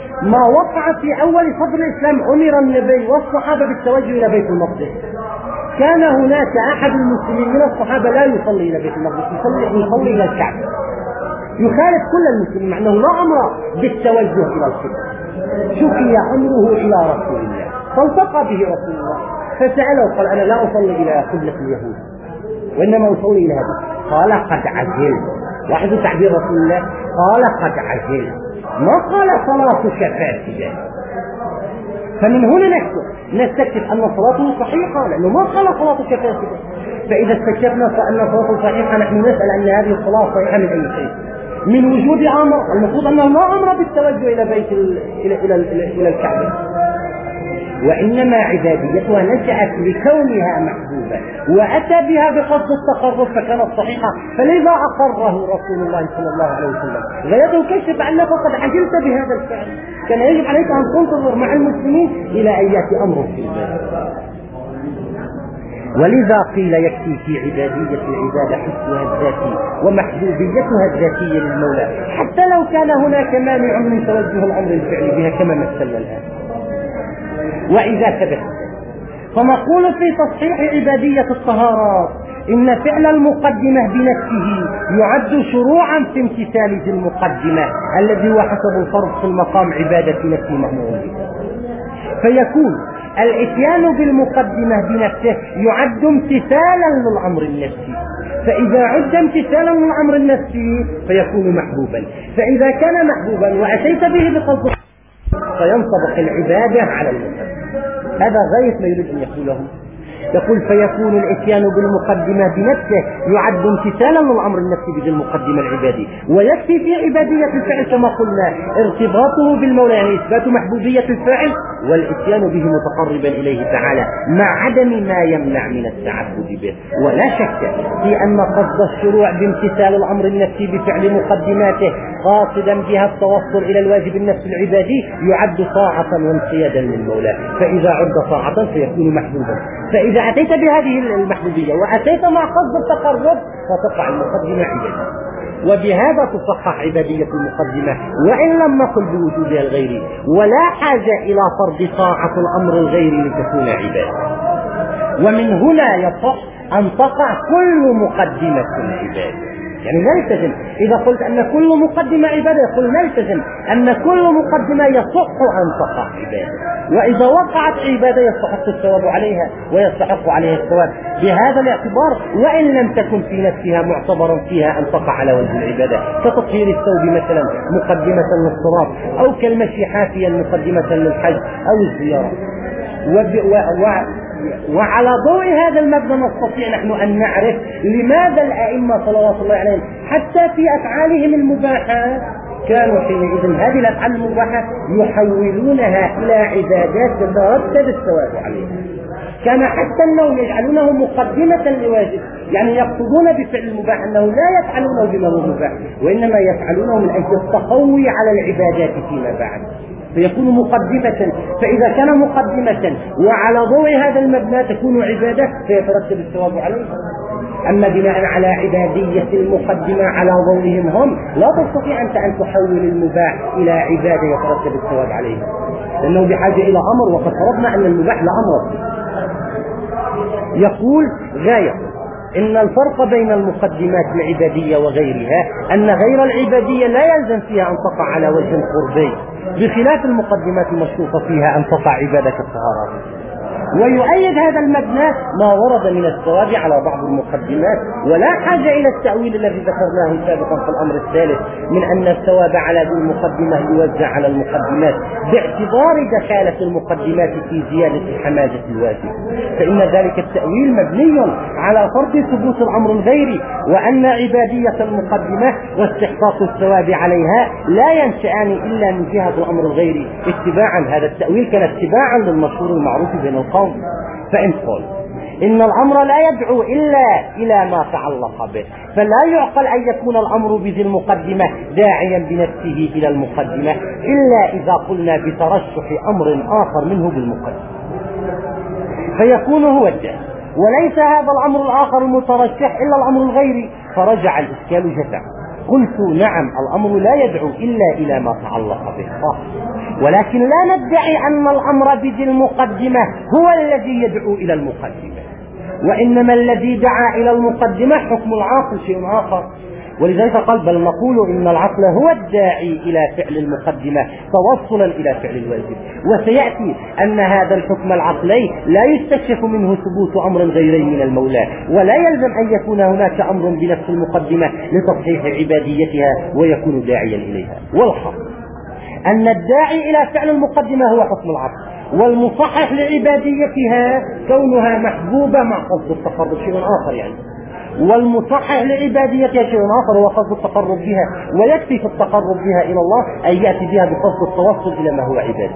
أمر النبي والصحابة بالتوجه إلى بيت المقدس. كان هناك أحد المسلمين من الصحابة لا يصلي إلى بيت المقدس، يصلي إلى الكعبة، يخالف كل المسلمين مع أنه لا أمر بالتوجه إلى القبلة. شكي أمره إلى رسول الله فالتقى به رسول الله فسأله قال أنا لا أصلي إلى قبلة اليهود وإنما أصلي إلى هذه. قال قد عجلت. لاحظوا تعبير رسول الله، قال قد عجلت، ما قال صلاتك فاسدة. فمن هنا نستكشف أن صلاته صحيحة لأنه ما قال صلاتك فاسدة. فإذا استكشفنا فأن صلاته صحيحة نحن نسأل أن هذه الصلاة صحيحة من أي شيء؟ من وجود أمر، المفروض أنه ما أمر بالتوجه إلى بيت إلى الكعبة، وإنما عباديتها نشأت لكونها محبوبة وأتى بها بقصد التقرب فكانت صحيحة، فلذا أقره رسول الله صلى الله عليه وسلم. غايته كشف أنك قد عجلت بهذا الفعل، كان يجب عليك أن تنتظر مع المسلمين إلى أن يأتي أمر في ذلك. ولذا قيل يكفي في عبادية العبادة حسنها الذاتي ومحبوبيتها الذاتية للمولى حتى لو كان هناك مانع من توجه الأمر الفعلي بها كما مثلنا الآن. وإذا ثبت فنقول في تصحيح عبادية الطهارات إن فعل المقدمة بنفسه يعد شروعا في امتثال ذي المقدمة الذي هو حسب الفرض في المقام عبادة نفسه مأمور به، فيكون الاتيان بالمقدمة بنفسه يعد امتثالا للأمر النفسي، فإذا عد امتثالا للأمر النفسي فيكون محبوبا، فإذا كان محبوبا وأتيت به بقصد فينطبق العبادة على المقدمة. هذا غاية ما يريد أن يقوله. يقول فيكون الاتيان بالمقدمة بنفسه يعد امتثالا للأمر النفسي بذي المقدمة العبادي، ويكفي في عبادية الفعل كما قلنا ارتباطه بالمولى يعني إثبات محبوبية الفعل والاتيان به متقربا إليه تعالى مع عدم ما يمنع من التعبد به. ولا شك في أن قصد الشروع بامتثال الأمر النفسي بفعل مقدماته قاصدا بها التوصل إلى الواجب النفسي العبادي يعد طاعة وانقيادا للمولى، فإذا عد طاعة فيكون محبوبا. فإذا أتيت بهذه المحبوبية وأتيت مع قصد التقرب فتقع المقدمة عبادة، وبهذا تصحح عبادية المقدمة وإن لم نقل بوجودها الغيري، ولا حاجة إلى فرض طاعة الأمر الغيري لتكون عبادة. ومن هنا يصح أن تقع كل مقدمة عبادة، يعني نلتزم إذا قلت أن كل مقدمة عبادة يقول نلتزم أن كل مقدمة يصح أن تقع عبادة، وإذا وقعت عبادة يستحق الثواب عليها ويستحق عليها الثواب بهذا الاعتبار، وإن لم تكن في نفسها معتبرا فيها أن تقع على وجه العبادة كتطهير الثوب مثلا مقدمة للصلاة، أو كالمشي حافيا مقدمة للحج أو الزيارة. وعلى ضوء هذا المبدأ نستطيع نحن أن نعرف لماذا الأئمة صلوات الله عليهم حتى في أفعالهم المباحة كانوا حينئذ هذه الأفعال المباحة يحولونها إلى عبادات يترتب الثواب عليها. كما حتى النوم يجعلونه مقدمة لواجب، يعني يقصدون بفعل المباح أنه لا يفعلونه بما هو مباح، وإنما يفعلونه من أجل التقوي على العبادات فيما بعد، فيكون مقدمة. فإذا كان مقدمة وعلى ضوء هذا المبنى تكون عبادة فيترتب الثواب عليه. أما بناء على عبادية المقدمة على ضوئهم هم، لا تستطيع أنت أن تحول المباح إلى عبادة يترتب الثواب عليه، لأنه بحاجة إلى أمر، وقد فرضنا أن المباح لأمر. يقول غاية إن الفرق بين المقدمات العبادية وغيرها أن غير العبادية لا يلزم فيها أن تقع على وجه القربي، بخلاف المقدمات المشروطة فيها أن تقع عبادة الطهارة. ويؤيد هذا المبنى ما ورد من الثواب على بعض المقدمات، ولا حاجة إلى التأويل الذي ذكرناه سابقا في الأمر الثالث من أن الثواب على ذي المقدمة يوزع على المقدمات باعتبار دخالة المقدمات في زيادة حماجة الواجب، فإن ذلك التأويل مبني على فرض ثبوت الأمر الغيري، وأن عبادية المقدمة واستحقاق الثواب عليها لا ينشأان إلا من جهة الأمر الغيري اتباعا. هذا التأويل كان اتباعا للمشهور المعروف بين القوم. فإن قل إن الأمر لا يدعو إلا إلى ما تعلق به، فلا يعقل أن يكون الأمر بذي المقدمة داعيا بنفسه إلى المقدمة إلا إذا قلنا بترشح أمر آخر منه بالمقدمة، فيكون هو الداعي، وليس هذا الأمر الآخر المترشح إلا الأمر الغيري، فرجع الإشكال جزع. قلت نعم، الأمر لا يدعو إلا إلى ما تعلق به صح، ولكن لا ندعي أن الأمر بذي المقدمة هو الذي يدعو إلى المقدمة، وإنما الذي دعا إلى المقدمة حكم العاقل شيء آخر. ولذلك قال بل نقول إن العقل هو الداعي إلى فعل المقدمة توصلا إلى فعل الواجب. وسيأتي أن هذا الحكم العقلي لا يستكشف منه ثبوت أمر غيري من المولى، ولا يلزم أن يكون هناك أمر بنفس المقدمة لتصحيح عباديتها ويكون داعيا إليها. والحق أن الداعي إلى فعل المقدمة هو حكم العقل، والمصحح لعباديتها كونها محبوبة مع قصد التقرب شيء آخر يعني، والمصحح لعباديتها شيء آخر هو قصد التقرب بها، ويكفي في التقرب بها إلى الله أن يأتي بها بقصد التوصل إلى ما هو عبادة.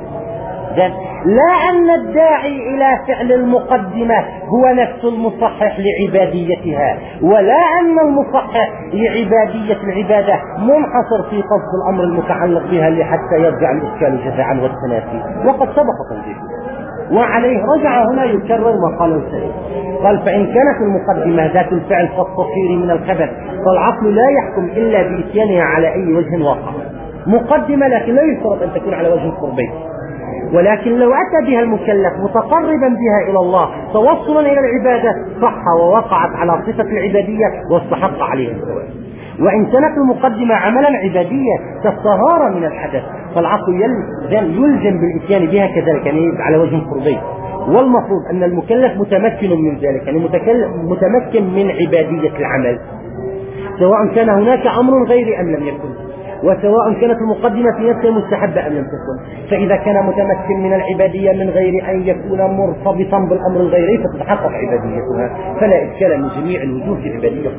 لا أن الداعي إلى فعل المقدمة هو نفس المصحح لعباديتها، ولا أن المصحح لعبادية العبادة منحصر في قصد الأمر المتعلق بها لحتى يرجع الإشكال جزعا والتنافي، وقد سبق تنجيحه. وعليه رجع هنا يكرر ما قاله السيد، قال فإن كانت المقدمة ذات الفعل كالتصوير من الخبر فالعقل لا يحكم إلا بإتيانها على أي وجه واقع. مقدمة لكن لا يشترط أن تكون على وجه القربين، ولكن لو أتى بها المكلف متقربا بها إلى الله توصلا إلى العبادة صح ووقعت على صفة العبادية واستحق عليه الثواب. وإن كانت المقدمة عملا عبادية كالطهارة من الحدث فالعقل يلزم بالإتيان بها كذلك يعني على وجه القربين. والمفروض أن المكلف متمكن من ذلك، يعني متمكن من عبادية العمل، سواء كان هناك أمر غيري أم لم يكن، وسواء كانت المقدمة في نفسها مستحبة أم لم تكن. فإذا كان متمكن من العبادية من غير أن يكون مرتبطا بالأمر الغيري فتتحقق عباديتها، فلا إشكال من جميع الوجوه في عبادية.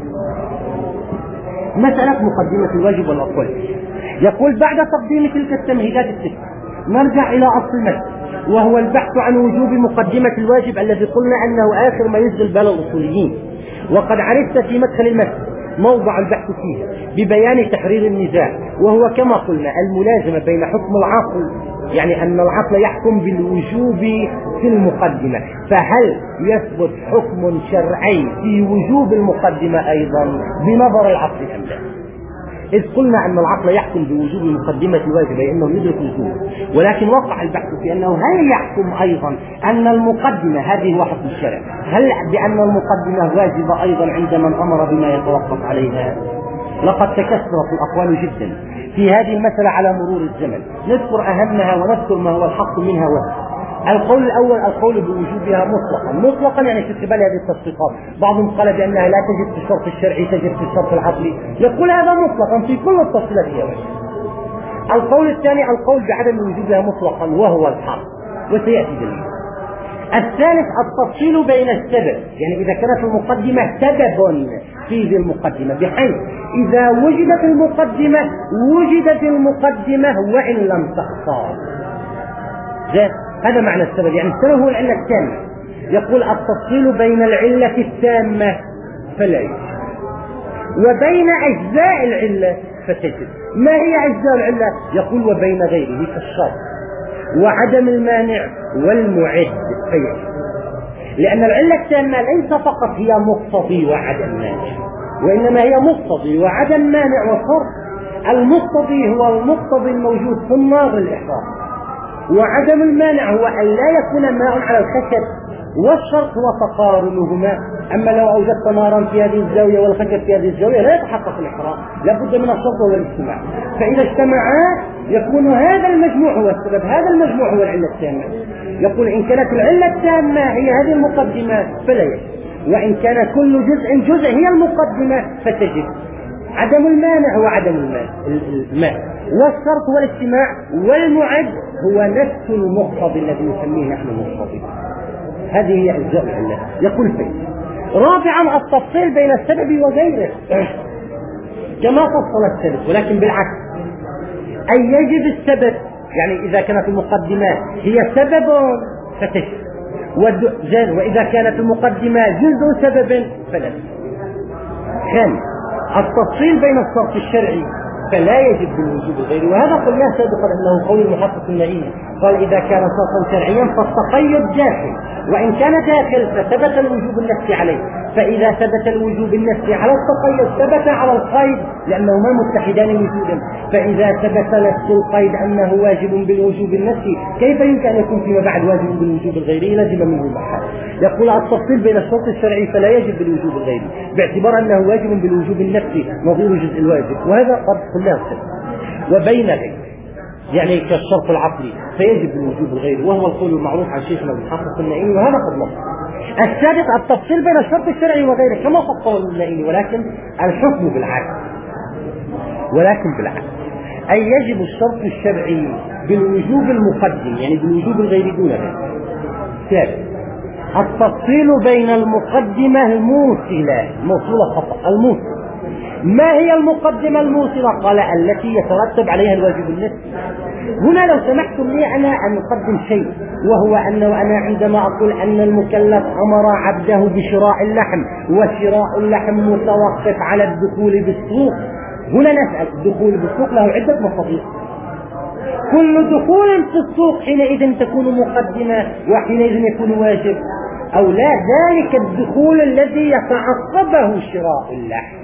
مسألة مقدمة الواجب والأقوال. يقول بعد تقديم تلك التمهيدات الست نرجع إلى أصل المسألة، وهو البحث عن وجوب مقدمة الواجب الذي قلنا أنه آخر ما يشغل بال الأصوليين. وقد عرفت في مدخل المسألة موضع البحث فيه ببيان تحرير النزاع، وهو كما قلنا الملازمة بين حكم العقل، يعني أن العقل يحكم بالوجوب في المقدمة، فهل يثبت حكم شرعي في وجوب المقدمة أيضا بنظر العقل أم لا؟ إذ قلنا أن العقل يحكم بوجوب مقدمة الواجب لأنه يدرك الوجوب، ولكن وقع البحث في أنه هل يحكم أيضا أن المقدمة هذه هو حكم الشرع، هل بأن المقدمة واجبة أيضا عند من أمر بما يتوقف عليها؟ لقد تكثرت الأقوال جدا في هذه المسألة على مرور الزمن، نذكر أهمها ونذكر ما هو الحق منها. القول الأول القول بوجوبها مطلقا يعني في قبل هذه التصديقات. بعضهم قال بأنها لا تجد في الشرط الشرعي تجد في الشرط العقلي، يقول هذا مطلقا في كل التفصيلات هي واجب. القول الثاني القول بعدم وجوبها مطلقا وهو الحق، وسيأتي دليل. الثالث التفصيل بين السبب، يعني إذا كانت المقدمة سبب في ذي المقدمة، بحيث إذا وجدت المقدمة وإن لم تختار. هذا معنى السبب، يعني السبب هو العلة التامة. يقول التفصيل بين العلة التامة فلا يوجد، وبين أجزاء العلة فتجد. ما هي أجزاء العلة؟ يقول وبين غيره كالشرط وعدم المانع والمعد فيجب. لأن العلة التامة ليس فقط هي مقتضي وعدم مانع، وإنما هي مقتضي وعدم مانع وشرط. المقتضي هو المقتضي الموجود في النار الإحراق، وعدم المانع هو أن لا يكون ماء على الخشب، والشرط هو تقارنهما. أما لو أوجدت نارا في هذه الزاوية والخشب في هذه الزاوية لا يتحقق الإحراق، لابد من الشرط والاجتماع. فإذا اجتمعا يكون هذا المجموع هو السبب، هذا المجموع هو العلة التامة. يقول إن كانت العلة التامة هي هذه المقدمات فلا يجب، وإن كان كل جزء هي المقدمة فتجب. عدم المانع هو عدم الماء، والشرط هو الاجتماع، والمعد هو نفس المقتضي الذي نسميه نحن مقتضي. هذه هي أجزاء العلة. يقول فيه رابعا التفصيل بين السبب وغيره كما فصل السبب، ولكن بالعكس، أي يجب السبب، يعني إذا كانت المقدمات هي سبب فتجب، وإذا كانت المقدمة جزء سبب فلا. خامس التفصيل بين الشرط الشرعي فلا يجب بالوجوب الغيري، وهذا قلناه سابقا أنه قول المحقق النعيمي، قال إذا كان شرطا شرعيا فالتقيد داخل، وإن كان داخل فثبت الوجوب النفسي عليه. فإذا ثبت الوجوب النفسي على التقيد ثبت على القيد، لأنهما متحدان وجودا. فإذا ثبت نفس القيد أنه واجب بالوجوب النفسي، كيف يمكن أن يكون فيما بعد واجب بالوجوب الغيري؟ لازم منه المحال. يقول التفصيل بين الشرط الشرعي فلا يجب بالوجوب الغيري، باعتبار أنه واجب بالوجوب النفسي نظير جزء الواجب، وهذا قد قلناه. وبين غيره يعني كالشرط العقلي فيجب بالوجوب الغيري، وهو القول المعروف عن شيخنا المحقق النعيمي، وهذا قد وصل. السادس التفصيل بين الشرط الشرعي وغيره كما فصل النعيمي، ولكن الحكم بالعكس. أي يجب الشرط الشرعي بالوجوب المقدم، يعني بالوجوب الغيري دون غيره. ثالث التفصيل بين المقدمة الموصولة خطأ الموصلة. ما هي المقدمة الموصلة؟ قال التي يترتب عليها الواجب النفسي. هنا لو سمحتم لي أنا أن أقدم شيء، وهو أنه أنا عندما أقول أن المكلف أمر عبده بشراء اللحم، وشراء اللحم متوقف على الدخول بالسوق، هنا نسأل الدخول بالسوق له عدة مصادر. كل دخول في السوق حينئذ تكون مقدمة وحينئذ يكون واجب، أو لا ذلك الدخول الذي يتعقبه شراء اللحم.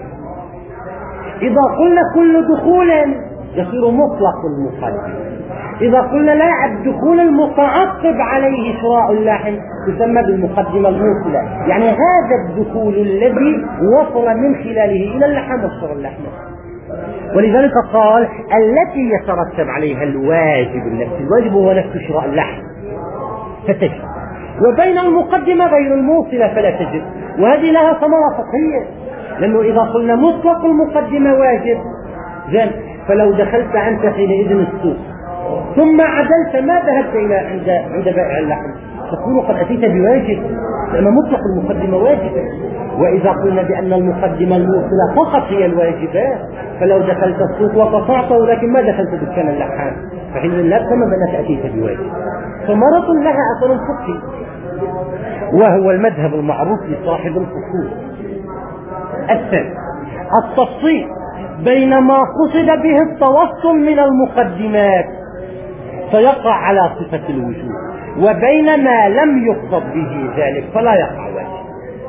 إذا قلنا كل دخول يصير مطلق المقدم، إذا قلنا لا الدخول المتعقب عليه شراء اللحم يسمى بالمقدمة الموصلة، يعني هذا الدخول الذي وصل من خلاله إلى اللحم وشراء اللحم. ولذلك قال التي يترتب عليها الواجب النفسي، الواجب هو نفس شراء اللحم فتجب. وبين المقدمة غير الموصلة فلا تجب، وهذه لها ثمرة فقهية، لأنه إذا قلنا مطلق المقدمة واجب فلو دخلت أنت حينئذ السوق ثم عدلت ما ذهبت إلى عند بائع اللحم تكون قد أتيت بواجب، لأن مطلق المقدمة واجبة. وإذا قلنا بأن المقدمة الموصلة فقط هي الواجبات، فلو دخلت السوق وقطعته لكن ما دخلت دكان اللحام فحينئذ لا تسمى بأنك أتيت بواجب. ثمرة لها أثر فقهي، وهو المذهب المعروف لصاحب الفصول. الثالث التفصيل بين ما قصد به التوصل من المقدمات فيقع على صفة الوجوب، وبين ما لم يقصد به ذلك فلا يقع واجب.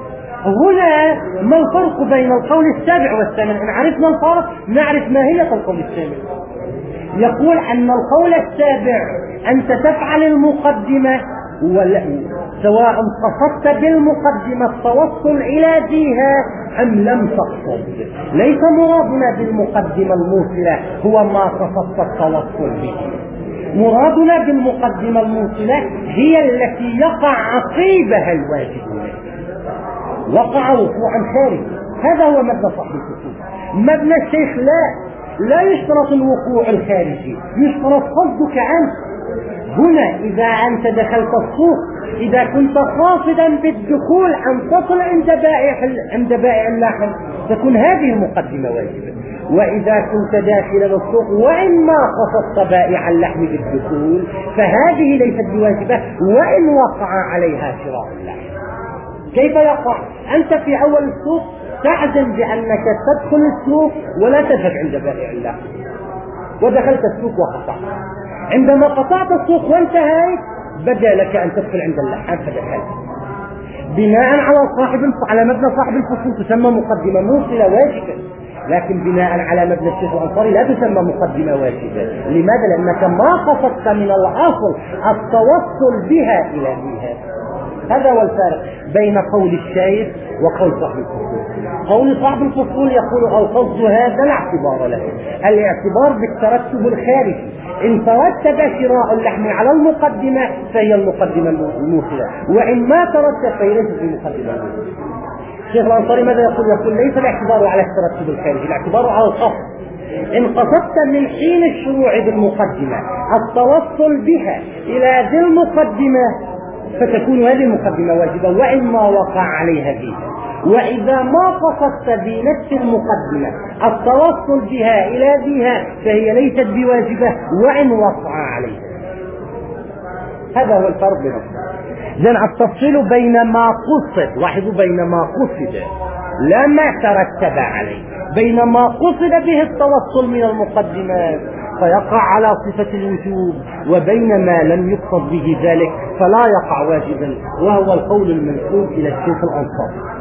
هنا ما الفرق بين القول السابع والثامن؟ إن عرفنا الفرق نعرف ماهية القول الثامن. يقول أن القول السابع أنت تفعل المقدمة سواء قصدت بالمقدمة التوصل إلى ذيها أم لم تقصد. ليس مرادنا بالمقدمة الموصلة هو ما قصدت التوصل به، مرادنا بالمقدمة الموصلة هي التي يقع عقيبها الواجب، وقع وقوعا خارجي. هذا هو مبنى صاحب الفصول. مبنى الشيخ لا يشترط الوقوع الخارجي، يشترط قصدك عنه. هنا إذا أنت دخلت السوق إذا كنت قاصدا بالدخول أن تصل عند بائع اللحم تكون هذه المقدمة واجبة. وإذا كنت داخل السوق وإما قصدت بائع اللحم بالدخول فهذه ليست بواجبة وإن وقع عليها شراء اللحم. كيف يقع؟ أنت في أول السوق تعزم بأنك تدخل السوق ولا تذهب عند بائع اللحم، ودخلت السوق وقطعت. عندما قطعت السوق وانتهيت بدا لك أن تدخل عند اللحام فدخلت. بناء على مبنى صاحب الفصول تسمى مقدمة موصلة واجبة، لكن بناء على مبنى الشيخ الأنصاري لا تسمى مقدمة واجبة. لماذا؟ لأنك ما قصدت من الأصل التوصل بها إلى بها. هذا هو الفارق بين قول الشيخ وقول صاحب الفصول. قول صاحب الفصول يقول القصد هذا لا اعتبار له، الاعتبار بالترتب الخارجي. إن ترتب شراء اللحم على المقدمة فهي المقدمة الموصلة، وإن ما ترتب فهي ليست المقدمة الموصلة. الشيخ الأنصاري ماذا يقول؟ يقول ليس الاعتبار على الترتب الخارجي، الاعتبار على القصد. إن قصدت من حين الشروع بالمقدمة التوصل بها إلى ذي المقدمة فتكون هذه المقدمة واجبة وإن ما وقع عليها فيها. وإذا ما قصدت بنفس المقدمة التوصل بها إلى ذيها فهي ليست بواجبة وإن وقع عليها. هذا هو الفرق بينهم. إذن التفصيل بين ما قصد، لاحظوا بين ما قصد لا ما ترتب عليه، بين ما قصد به التوصل من المقدمات فيقع على صفة الوجوب، وبين ما لم يقصد به ذلك فلا يقع واجبا، وهو القول المنسوب إلى الشيخ الأنصاري.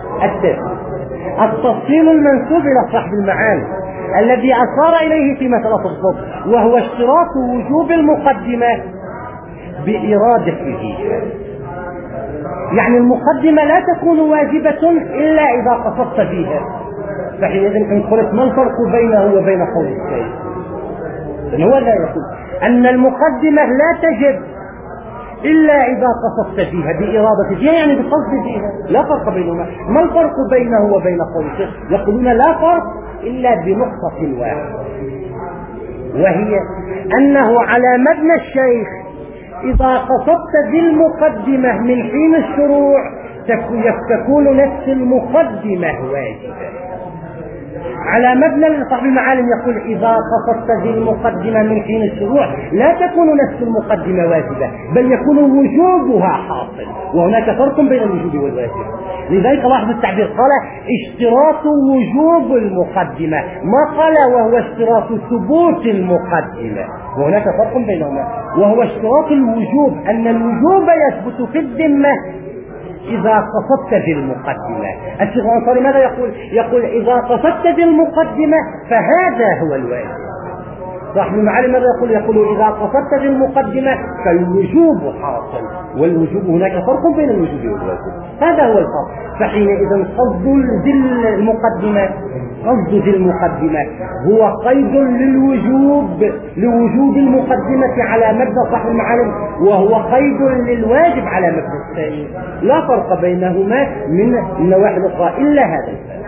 التفصيل المنسوب إلى صاحب المعاني الذي أشار إليه في مسألة الضبط، وهو اشتراط وجوب المقدمة بإرادته. يعني المقدمة لا تكون واجبة إلا إذا قصدت فيها. فحينئذ إن قلت ما الفرق بينه وبين قول الشيخ؟ هو لا يقول أن المقدمة لا تجب إلا إذا قصدت فيها بإرادة فيها، يعني بقصد فيها، لا فرق بينهما. ما الفرق بينه وبين قول الشيخ؟ يقولون لا فرق إلا بنقطة واحدة، وهي أنه على مبنى الشيخ إذا قصدت بالمقدمة من حين الشروع تكون نفس المقدمة واجبة. على مبنى صاحب المعالم يقول إذا قصدت بالمقدمة من حين الشروع لا تكون نفس المقدمة واجبة، بل يكون وجوبها حاصل، وهناك فرق بين الوجوب والواجب. لذلك لاحظ التعبير قال اشتراط وجوب المقدمة، ما قال وهو اشتراط ثبوت المقدمة، وهناك فرق بينهما. وهو اشتراط الوجوب أن الوجوب يثبت في الذمة إذا قصدت بالمقدمة. الشيخ الأنصاري ماذا يقول؟ يقول إذا قصدت بالمقدمة فهذا هو الواجب. صاحب المعالم ماذا يقول؟ يقول إذا قصدت بالمقدمة فالوجوب حاصل، والوجوب هناك فرق بين الوجوب والواجب. هذا هو الفرق. فحينئذ قصد ذي المقدمة هو قيد لوجود المقدمة على مبنى صاحب المعالم، وهو قيد للواجب على مبنى الثاني. لا فرق بينهما من النواحي الأخرى إلا هذا الفرق.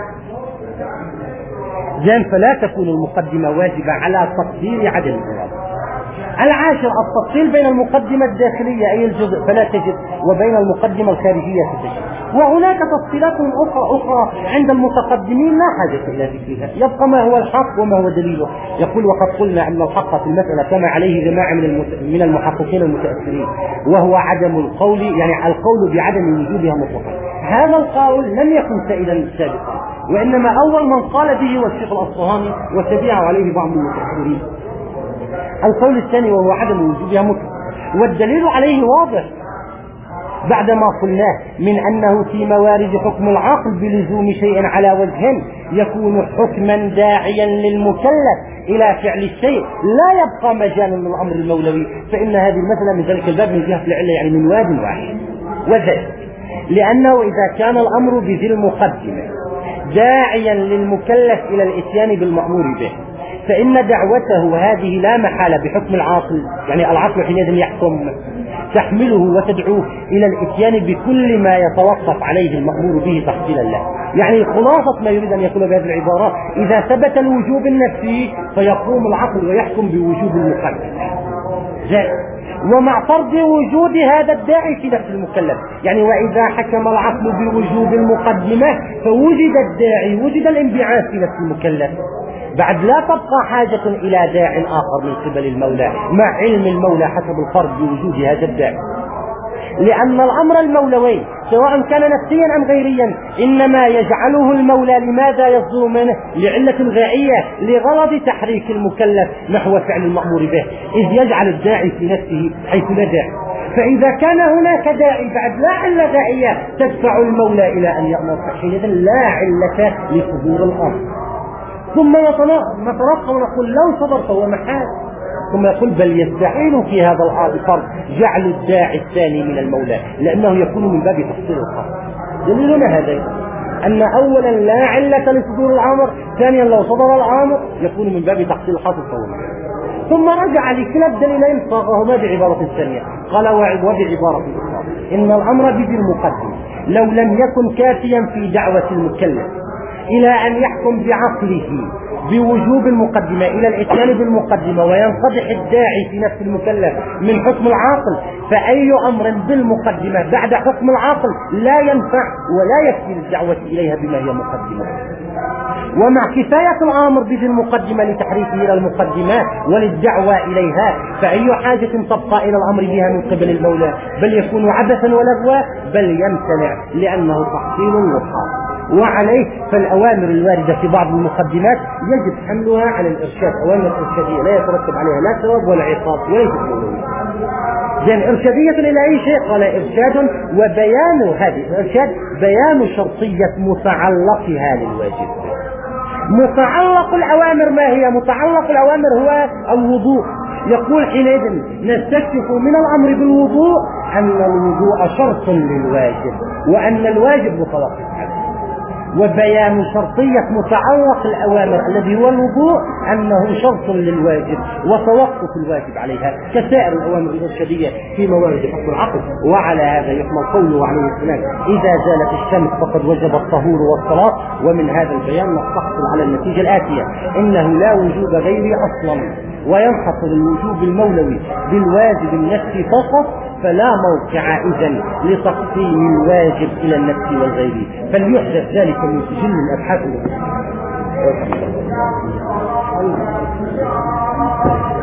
فلا تكون المقدمة واجبة على تقدير عدم الإرادة. العاشر التفصيل بين المقدمة الداخلية أي الجزء فلا تجد، وبين المقدمة الخارجية فتجد. وهناك تفصيلات أخرى عند المتقدمين لا حاجة إلى ذكرها، يبقى ما هو الحق وما هو دليله. يقول وقد قلنا أن الحق في المسألة كما عليه جماعة من المحققين المتأثرين، وهو عدم القول، يعني القول بعدم وجودها مطلقا. هذا القول لم يكن سائلا سابقا، وإنما أول من قال به هو الشيخ الأصفهاني وتبعه عليه بعض المتأثرين. القول الثاني وهو عدم وجودها مطلقا، والدليل عليه واضح بعدما قلناه من أنه في موارد حكم العقل بلزوم شيء على وجه يكون حكما داعيا للمكلف إلى فعل الشيء لا يبقى مجالا للأمر المولوي، فإن هذه المسألة من ذلك الباب من جهة العلة يعني من واد واحد. وذلك لأنه إذا كان الأمر بذي المقدمة داعيا للمكلف إلى الإتيان بالمأمور به فإن دعوته هذه لا محالة بحكم العاقل، يعني العقل حينئذ يحكم، تحمله وتدعوه إلى الإتيان بكل ما يتوقف عليه المأمور به تحصيلا له. يعني خلاصة ما يريد أن يقول بهذه العبارة إذا ثبت الوجوب النفسي فيقوم العقل ويحكم بوجوب المقدم. ومع فرض وجود هذا الداعي في نفس المكلف. يعني وإذا حكم العقل بوجوب المقدمة فوجد الداعي، وجد الانبعاث في نفس المكلف، بعد لا تبقى حاجة إلى داع آخر من قبل المولى، مع علم المولى حسب الفرض بوجود هذا الداعي. لأن الأمر المولوي سواء كان نفسيا أم غيريا إنما يجعله المولى لماذا يصدر منه؟ لعلة غائية، لغرض تحريك المكلف نحو فعل المأمور به، إذ يجعل الداعي في نفسه حيث لا داعي. فإذا كان هناك داعي بعد لا علة غائية تدفع المولى إلى أن يأمر، فحينئذ لا علة لصدور الأمر. ثم نترقى ونقول لو صدر فهو محال، ثم يقول بل يستحيل في هذا الفرض جعل الداعي الثاني من المولى، لأنه يكون من باب تفصيل الخاص. دليلنا هذا أن أولا لا علة لصدور الأمر، ثانيا لو صدر الأمر يكون من باب تفصيل الخاص الصوري. ثم رجع لكلا الدليلين صاغهما بعبارة ثانية، قال وبعبارة أخرى إن الأمر بذي المقدم لو لم يكن كافيا في دعوة المكلف إلى أن يحكم بعقله بوجوب المقدمة إلى الإتيان بالمقدمة وينقضح الداعي في نفس المكلف من حكم العاقل، فأي أمر بالمقدمة بعد حكم العاقل لا ينفع ولا يكفي للدعوة إليها بما هي مقدمة. ومع كفاية الأمر بذي المقدمة لتحريفه إلى المقدمة وللدعوة إليها، فأي حاجة تبقى إلى الأمر بها من قبل المولى بل يكون عبثا ولغوا، بل يمتنع لأنه تحصيل للخاص. وعليه فالأوامر الواردة في بعض المقدمات يجب حملها على الإرشاد، أوامر إرشادية لا يترتب عليها لا ثواب ولا عقاب وليس مولوية. إذن إرشادية إلى أي شيء؟ قال إرشاد وبيان، هذه الإرشاد بيان شرطية متعلقها للواجب. متعلق الأوامر ما هي؟ متعلق الأوامر هو الوضوء. يقول حينئذ نستكشف من الأمر بالوضوء أن الوضوء شرط للواجب وأن الواجب متوقف عليه. وبيان شرطية متعلق الأوامر الذي هو الوضوء أنه شرط للواجب وتوقف الواجب عليها كسائر الأوامر الإرشادية في موارد حكم العقل. وعلى هذا يحمل قوله عليه السلام إذا زالت الشمس فقد وجب الطهور والصلاة. ومن هذا البيان نستحصل على النتيجة الآتية: إنه لا وجوب غيري أصلا، وينحصر الوجوب المولوي بالواجب النفسي فقط، فلا موقع إذن لتقسيم الواجب إلى النفس والغير، فليحدث ذلك من سجل الأبحاث.